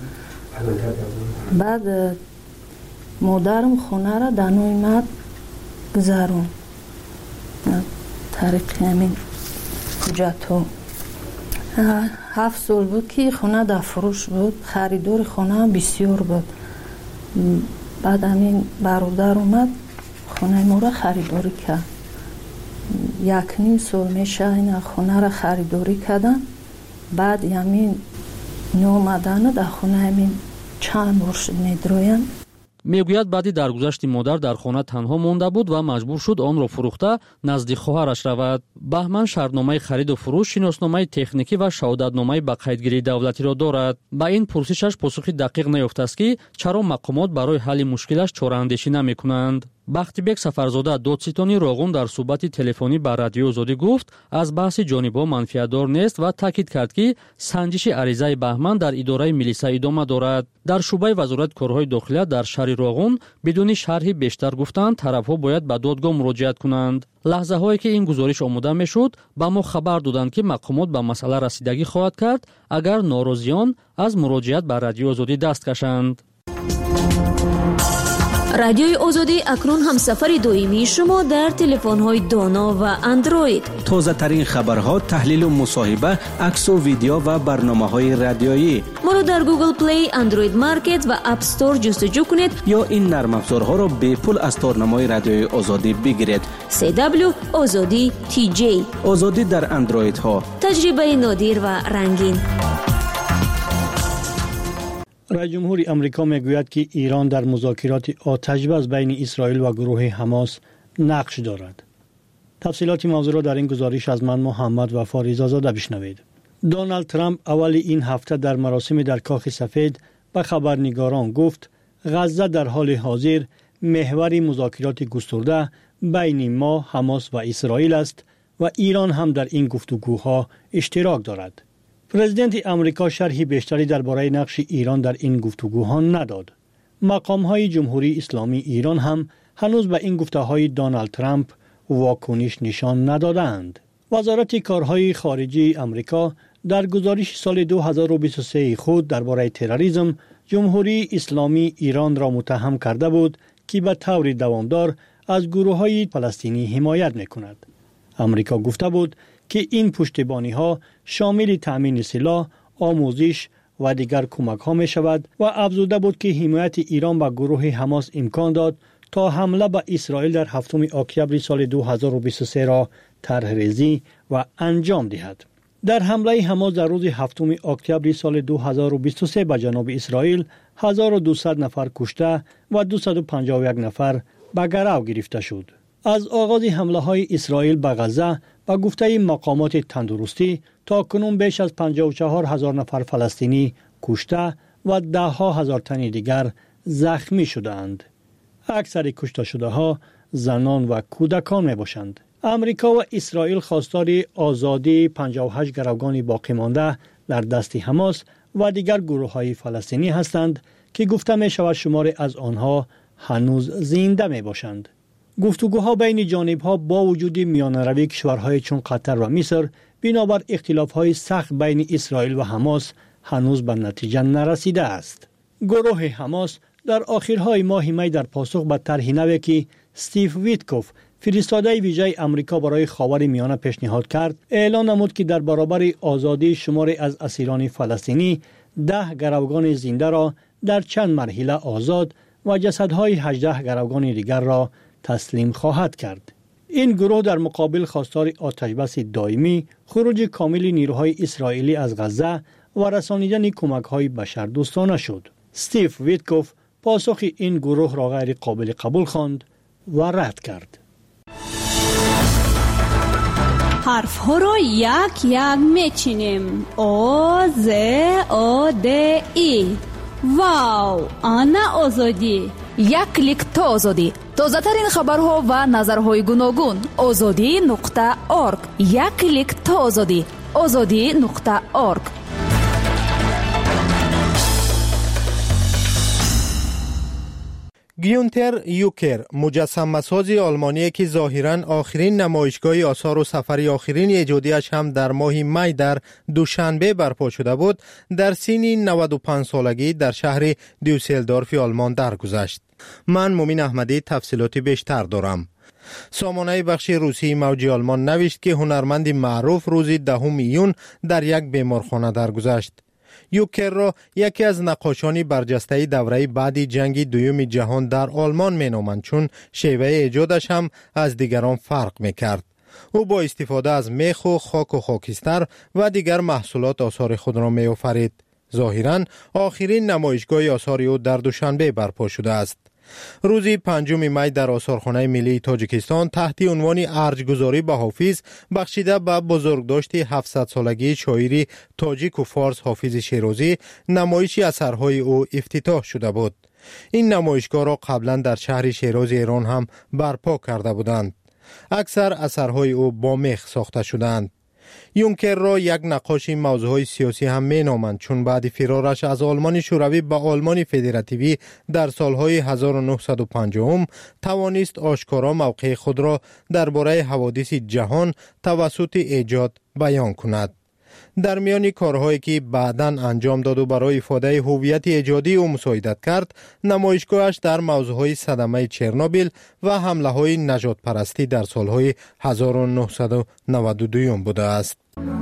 بعد مادرم خونه را در نویمت گذارم طریق همین حجت ها 7 سال بود که خونه در فروش بود خریدار خونه هم بسیار بود. بعد همین برادر اومد خونه ما را خریداری کرد 1.5 سال میشه این خونه را خریداری کردن. بعد همین نومدن در خونه همین چند بار شد میدرویم. میگوید بعدی درگذشت مادر در خانه تنها مانده بود و مجبور شد آن را فروخته نزدیک خواهرش رود. بهمن شرطنامه خرید و فروش، شناسنامه تکنیکی و شهادتنامه به قیدگیری دولتی را دارد. با این پرسشش پاسخی دقیق نیافته است که چرا مقامات برای حل مشکلش چاره‌اندیشی نمی‌کنند. بختیبک سفرزاده دادستانی روغون در صحبت تلفنی با رادیو آزادی گفت از بحث جانب‌ها منفعت‌دار نیست و تاکید کرد که سنجش عریضه بهمن در اداره میلیسا ادامه دارد. در شعبه وزارت کارهای داخلی در شهر روغون بدون شرح بیشتر گفتند طرف‌ها باید به دادگاه مراجعت کنند. لحظه هایی که این گزارش آماده میشد با ما خبر دادند که مقامات به مسئله رسیدگی خواهد کرد اگر ناراضیان از مراجعت به رادیو آزادی دست کشند. رادیوی آزادی اکنون هم سفر دویمی شما در تلفن‌های دانا و اندروید. تازه ترین خبرها، تحلیل و مصاحبه، عکس و ویدیو و برنامه‌های رادیویی. ما را در گوگل پلی، اندروید مارکت و اپ استور جستجو کنید یا این نرم افزارها را به پول از تارنمای رادیوی آزادی بگیرید. CW آزادی TJ آزادی در اندروید ها. تجربه نادر و رنگین. رئیس جمهور آمریکا میگوید که ایران در مذاکرات آتش‌بس بین اسرائیل و گروه حماس نقش دارد. تفصیلات موضوع را در این گزارش از من محمد وفا رضازاده بشنوید. دونالد ترامپ اول این هفته در مراسم در کاخ سفید به خبرنگاران گفت غزه در حال حاضر محور مذاکرات گسترده بین ما، حماس و اسرائیل است و ایران هم در این گفتگوها اشتراک دارد. پرزیدنت آمریکا شرحی بیشتری درباره نقش ایران در این گفتگوها نداد. مقام‌های جمهوری اسلامی ایران هم هنوز به این گفته‌های دونالد ترامپ واکنش نشان ندادند. وزارت کارهای خارجه آمریکا در گزارش سال 2023 خود درباره تروریسم جمهوری اسلامی ایران را متهم کرده بود که به طور دوامدار از گروه‌های فلسطینی حمایت می‌کند. امریکا گفته بود که این پشتیبانی ها شامل تامین سلاح، آموزش و دیگر کمک ها می شود و افزوده بود که حمایت ایران به گروه حماس امکان داد تا حمله به اسرائیل در 7 اکتبر سال 2023 را طرح‌ریزی و انجام دهد. در حمله حماس در روز 7 اکتبر سال 2023 به جنوب اسرائیل 1200 نفر کشته و 251 نفر به گرو گرفته شد. از آغاز حمله های اسرائیل به غزه به گفته مقامات تندرستی تا کنون بیش از 54,000 نفر فلسطینی کشته و 10,000 تن دیگر زخمی شدند. اکثر کشته شده ها زنان و کودکان می باشند. امریکا و اسرائیل خواستار آزادی 58 گروگان باقی مانده در دست حماس و دیگر گروه های فلسطینی هستند که گفته می شود شمار از آنها هنوز زنده می باشند. گفتگوها بین جانبها با وجود میانروی کشورهای چون قطر و مصر بنابر اختلافهای سخت بین اسرائیل و حماس هنوز به نتیجه نرسیده است. گروه حماس در آخرهای ماه می در پاسخ به طرح نوی که استیو ویتکوف فرستاده ویژه امریکا برای خاور میانه پیشنهاد کرد، اعلان نمود که در برابر آزادی شمار از اسیران فلسطینی 10 گروگان زنده را در چند مرحله آزاد و جسدهای 18 گروگان دیگر را تسلیم خواهد کرد. این گروه در مقابل خواستار آتشبس دائمی، خروج کامل نیروهای اسرائیلی از غزه و رسانیدن کمک‌های بشردوستانه شد. استیو ویتکوف پاسخ این گروه را غیر قابل قبول خواند و رد کرد. حرف ها را یک یک میچینیم. او ز او د ای. واو، آنا آزادی. یک کلیک تا آزادی. تازه ترین خبرها و نظرهای گوناگون. azadi.org. یک کلیک تا آزادی. azadi.org. گیونتر یوکر، مجسمه‌ساز آلمانی که ظاهراً آخرین نمایشگاه آثار و سفر آخرین ایجادیش هم در ماه می در دوشنبه برپا شده بود، در سن 95 سالگی در شهر دیوسلدورف آلمان درگذشت. من مومین احمدی تفصیلات بیشتر دارم. سامانه بخش روسی موج آلمان نوشت که هنرمند معروف روز 10 ایون در یک بیمارخانه درگذشت. یوکر را یکی از نقاشان برجسته دوره بعد جنگ دوم جهان در آلمان مینامند، چون شیوه ایجادش هم از دیگران فرق میکرد. او با استفاده از میخ و خاک و خاکستر و دیگر محصولات آثار خود را میآفرید. ظاهراً آخرین نمایشگاه آثار او در دوشنبه برپا شده است. روز 5 می در آثارخانه ملی تاجیکستان تحت عنوان ارجگذاری به حافظ بخشیده به بزرگداشت 700 سالگی شاعری تاجیک و فارس حافظ شیرازی نمایش اثرهای او افتتاح شده بود. این نمایشگاه را قبلا در شهر شیراز ایران هم برپا کرده بودند. اکثر اثرهای او با میخ ساخته شدند. یونکر را یک نقاش موضوعهای سیاسی هم می نامند، چون بعد فرارش از آلمان شوروی به آلمان فدراتیوی در سالهای 1950 توانست آشکارا موقع خود را درباره حوادث جهان توسط ایجاد بیان کند. در میان کارهایی که بعداً انجام داد و برای افاده هویت ایجادی او مساعدت کرد، نمایشگاهش در موضوعهای صدمه چرنوبیل و حمله های نجات پرستی در سالهای 1992 بوده است.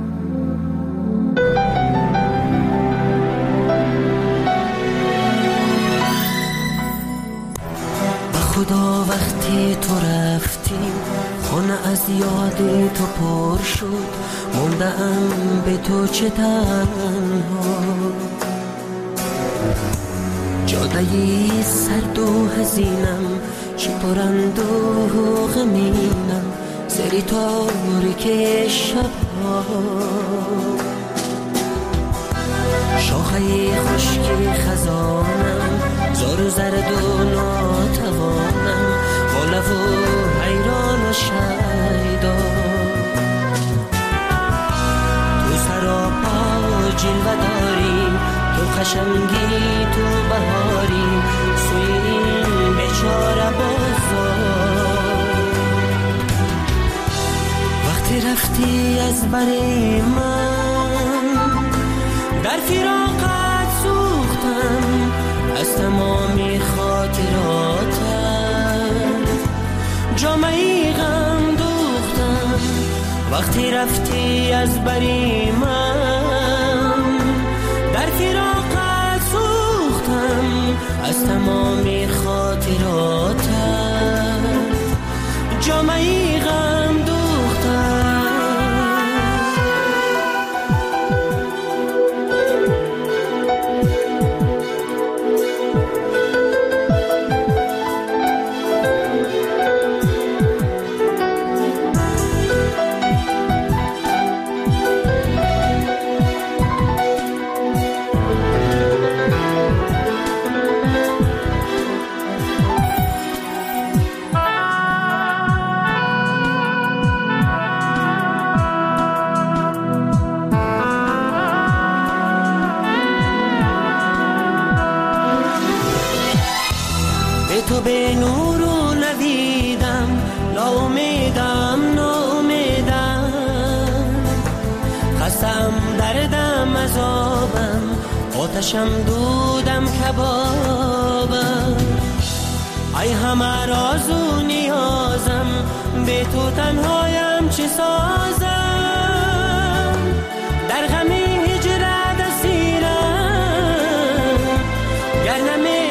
خدا وقتی تو رفتی خانه از یاد تو پر شد، موندم به تو چه تنها، جادهی سرد و حزینم چه پرند و غمینم، سری تاریک شبها، شاخه خشک خزانم زار و زرد و ناتوانم، بالا و حیران و شیدا، تو سراپا جلوه داری، تو خشمگی تو بهاری، سوی این بیچاره بازار، وقتی رفتی از بر من در فراقت سوختم، از تمامی خاطراتم جامعی غم دوختم، وقتی رفتی از بری من در فراقت سوختم از تمامی خاطراتت جامعی غم دوختم تو به نور و نویدم ناامیدم خستم دردم عذابم آتشم دودم کبابم ای همه راز و نیازم به تو تنهایم چه سازم در غم هجرت اسیرم گر نمی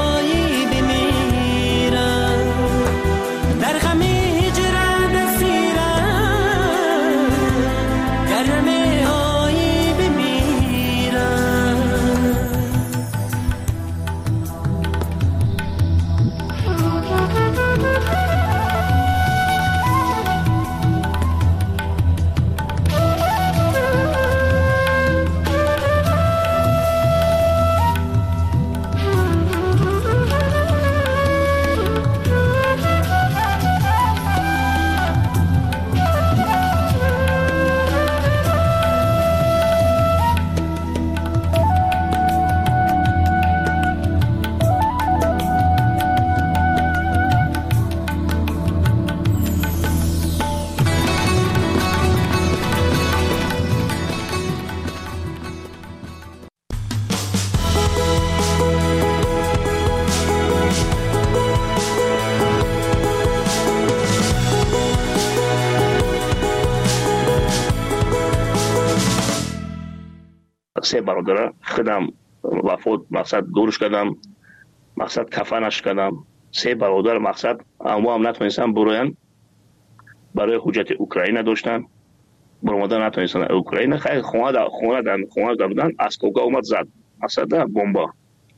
سه برادر خودم وفات مقصد دورش کردم مقصد کفنش کردم سه برادر مقصد اما هم نتونستن بروین برای حجت اوکراین داشتن برمادن نتونستن اوکراین خیلی خونه بودن از کوگا اومد زد مقصد بمبا.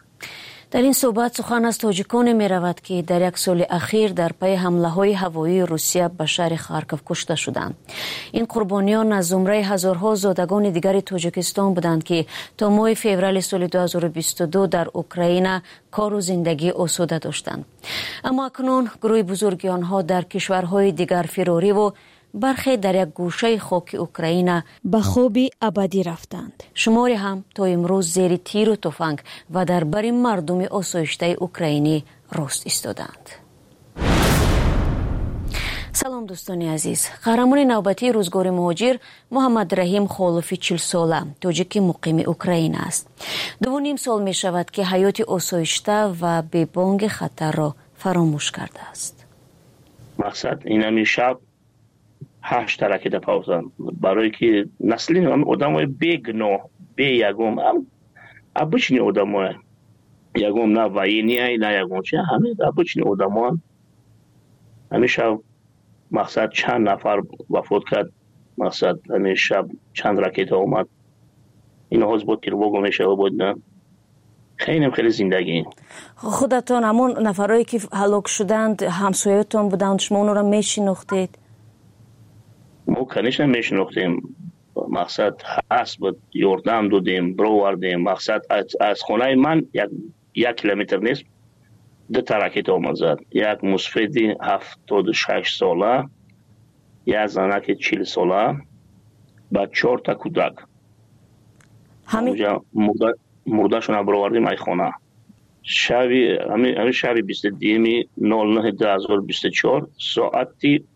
در این صحبت سخن از تاجیکان می رود که در یک سال اخیر در پی حمله های هوایی روسیه به شهر خارکوف کشته شدند. این قربانیان از زمره هزارها زادگان دیگر تاجیکستان بودند که تا ماه فوریه سال 2022 در اوکراین کار و زندگی آسوده داشتند. اما اکنون گروه بزرگی آنها در کشورهای دیگر فراری و برخی در یک گوشه خاک اوکراین به خوابی ابدی رفتند. شماری هم تا امروز زیر تیر و تفنگ و در بر مردم آسایشته اوکراینی راست ایستادند. سلام دوستان عزیز. قهرمان نوبتی روزگار مهاجر محمد رحیم خالفی 40 ساله تاجیک مقیم اوکراین است. 2.5 سال می شود که حیات آسایشته و بی بانگ خطر را فراموش کرده است. مقصد این شب 8 رکت پاوزن برای که نسلی آدم های بگناه بی یگم ابچنی آدم های یگم نه وینی های نه یگم چه همه ابچنی آدم های همیشه مقصد چند نفر وفات کرد مقصد همین شب چند رکت اومد این حوض بود تیرباگو میشه بود نه خیلی زندگی. خودتان همون نفرایی که هلاک شدند همسایتون بودند شما اون را میشناختید؟ ما کنیش نمیشناختیم مقصد هست بود یاردم دادیم بروردیم مقصد از خونه من 1 کیلومتر نیست 2 رکت آمد زد یک مسفیدی 76 ساله یک زنک 40 ساله با 4 تا کودک همین مرده شون بروردیم ای خونه همین شبی 22/09/2024 ساعتی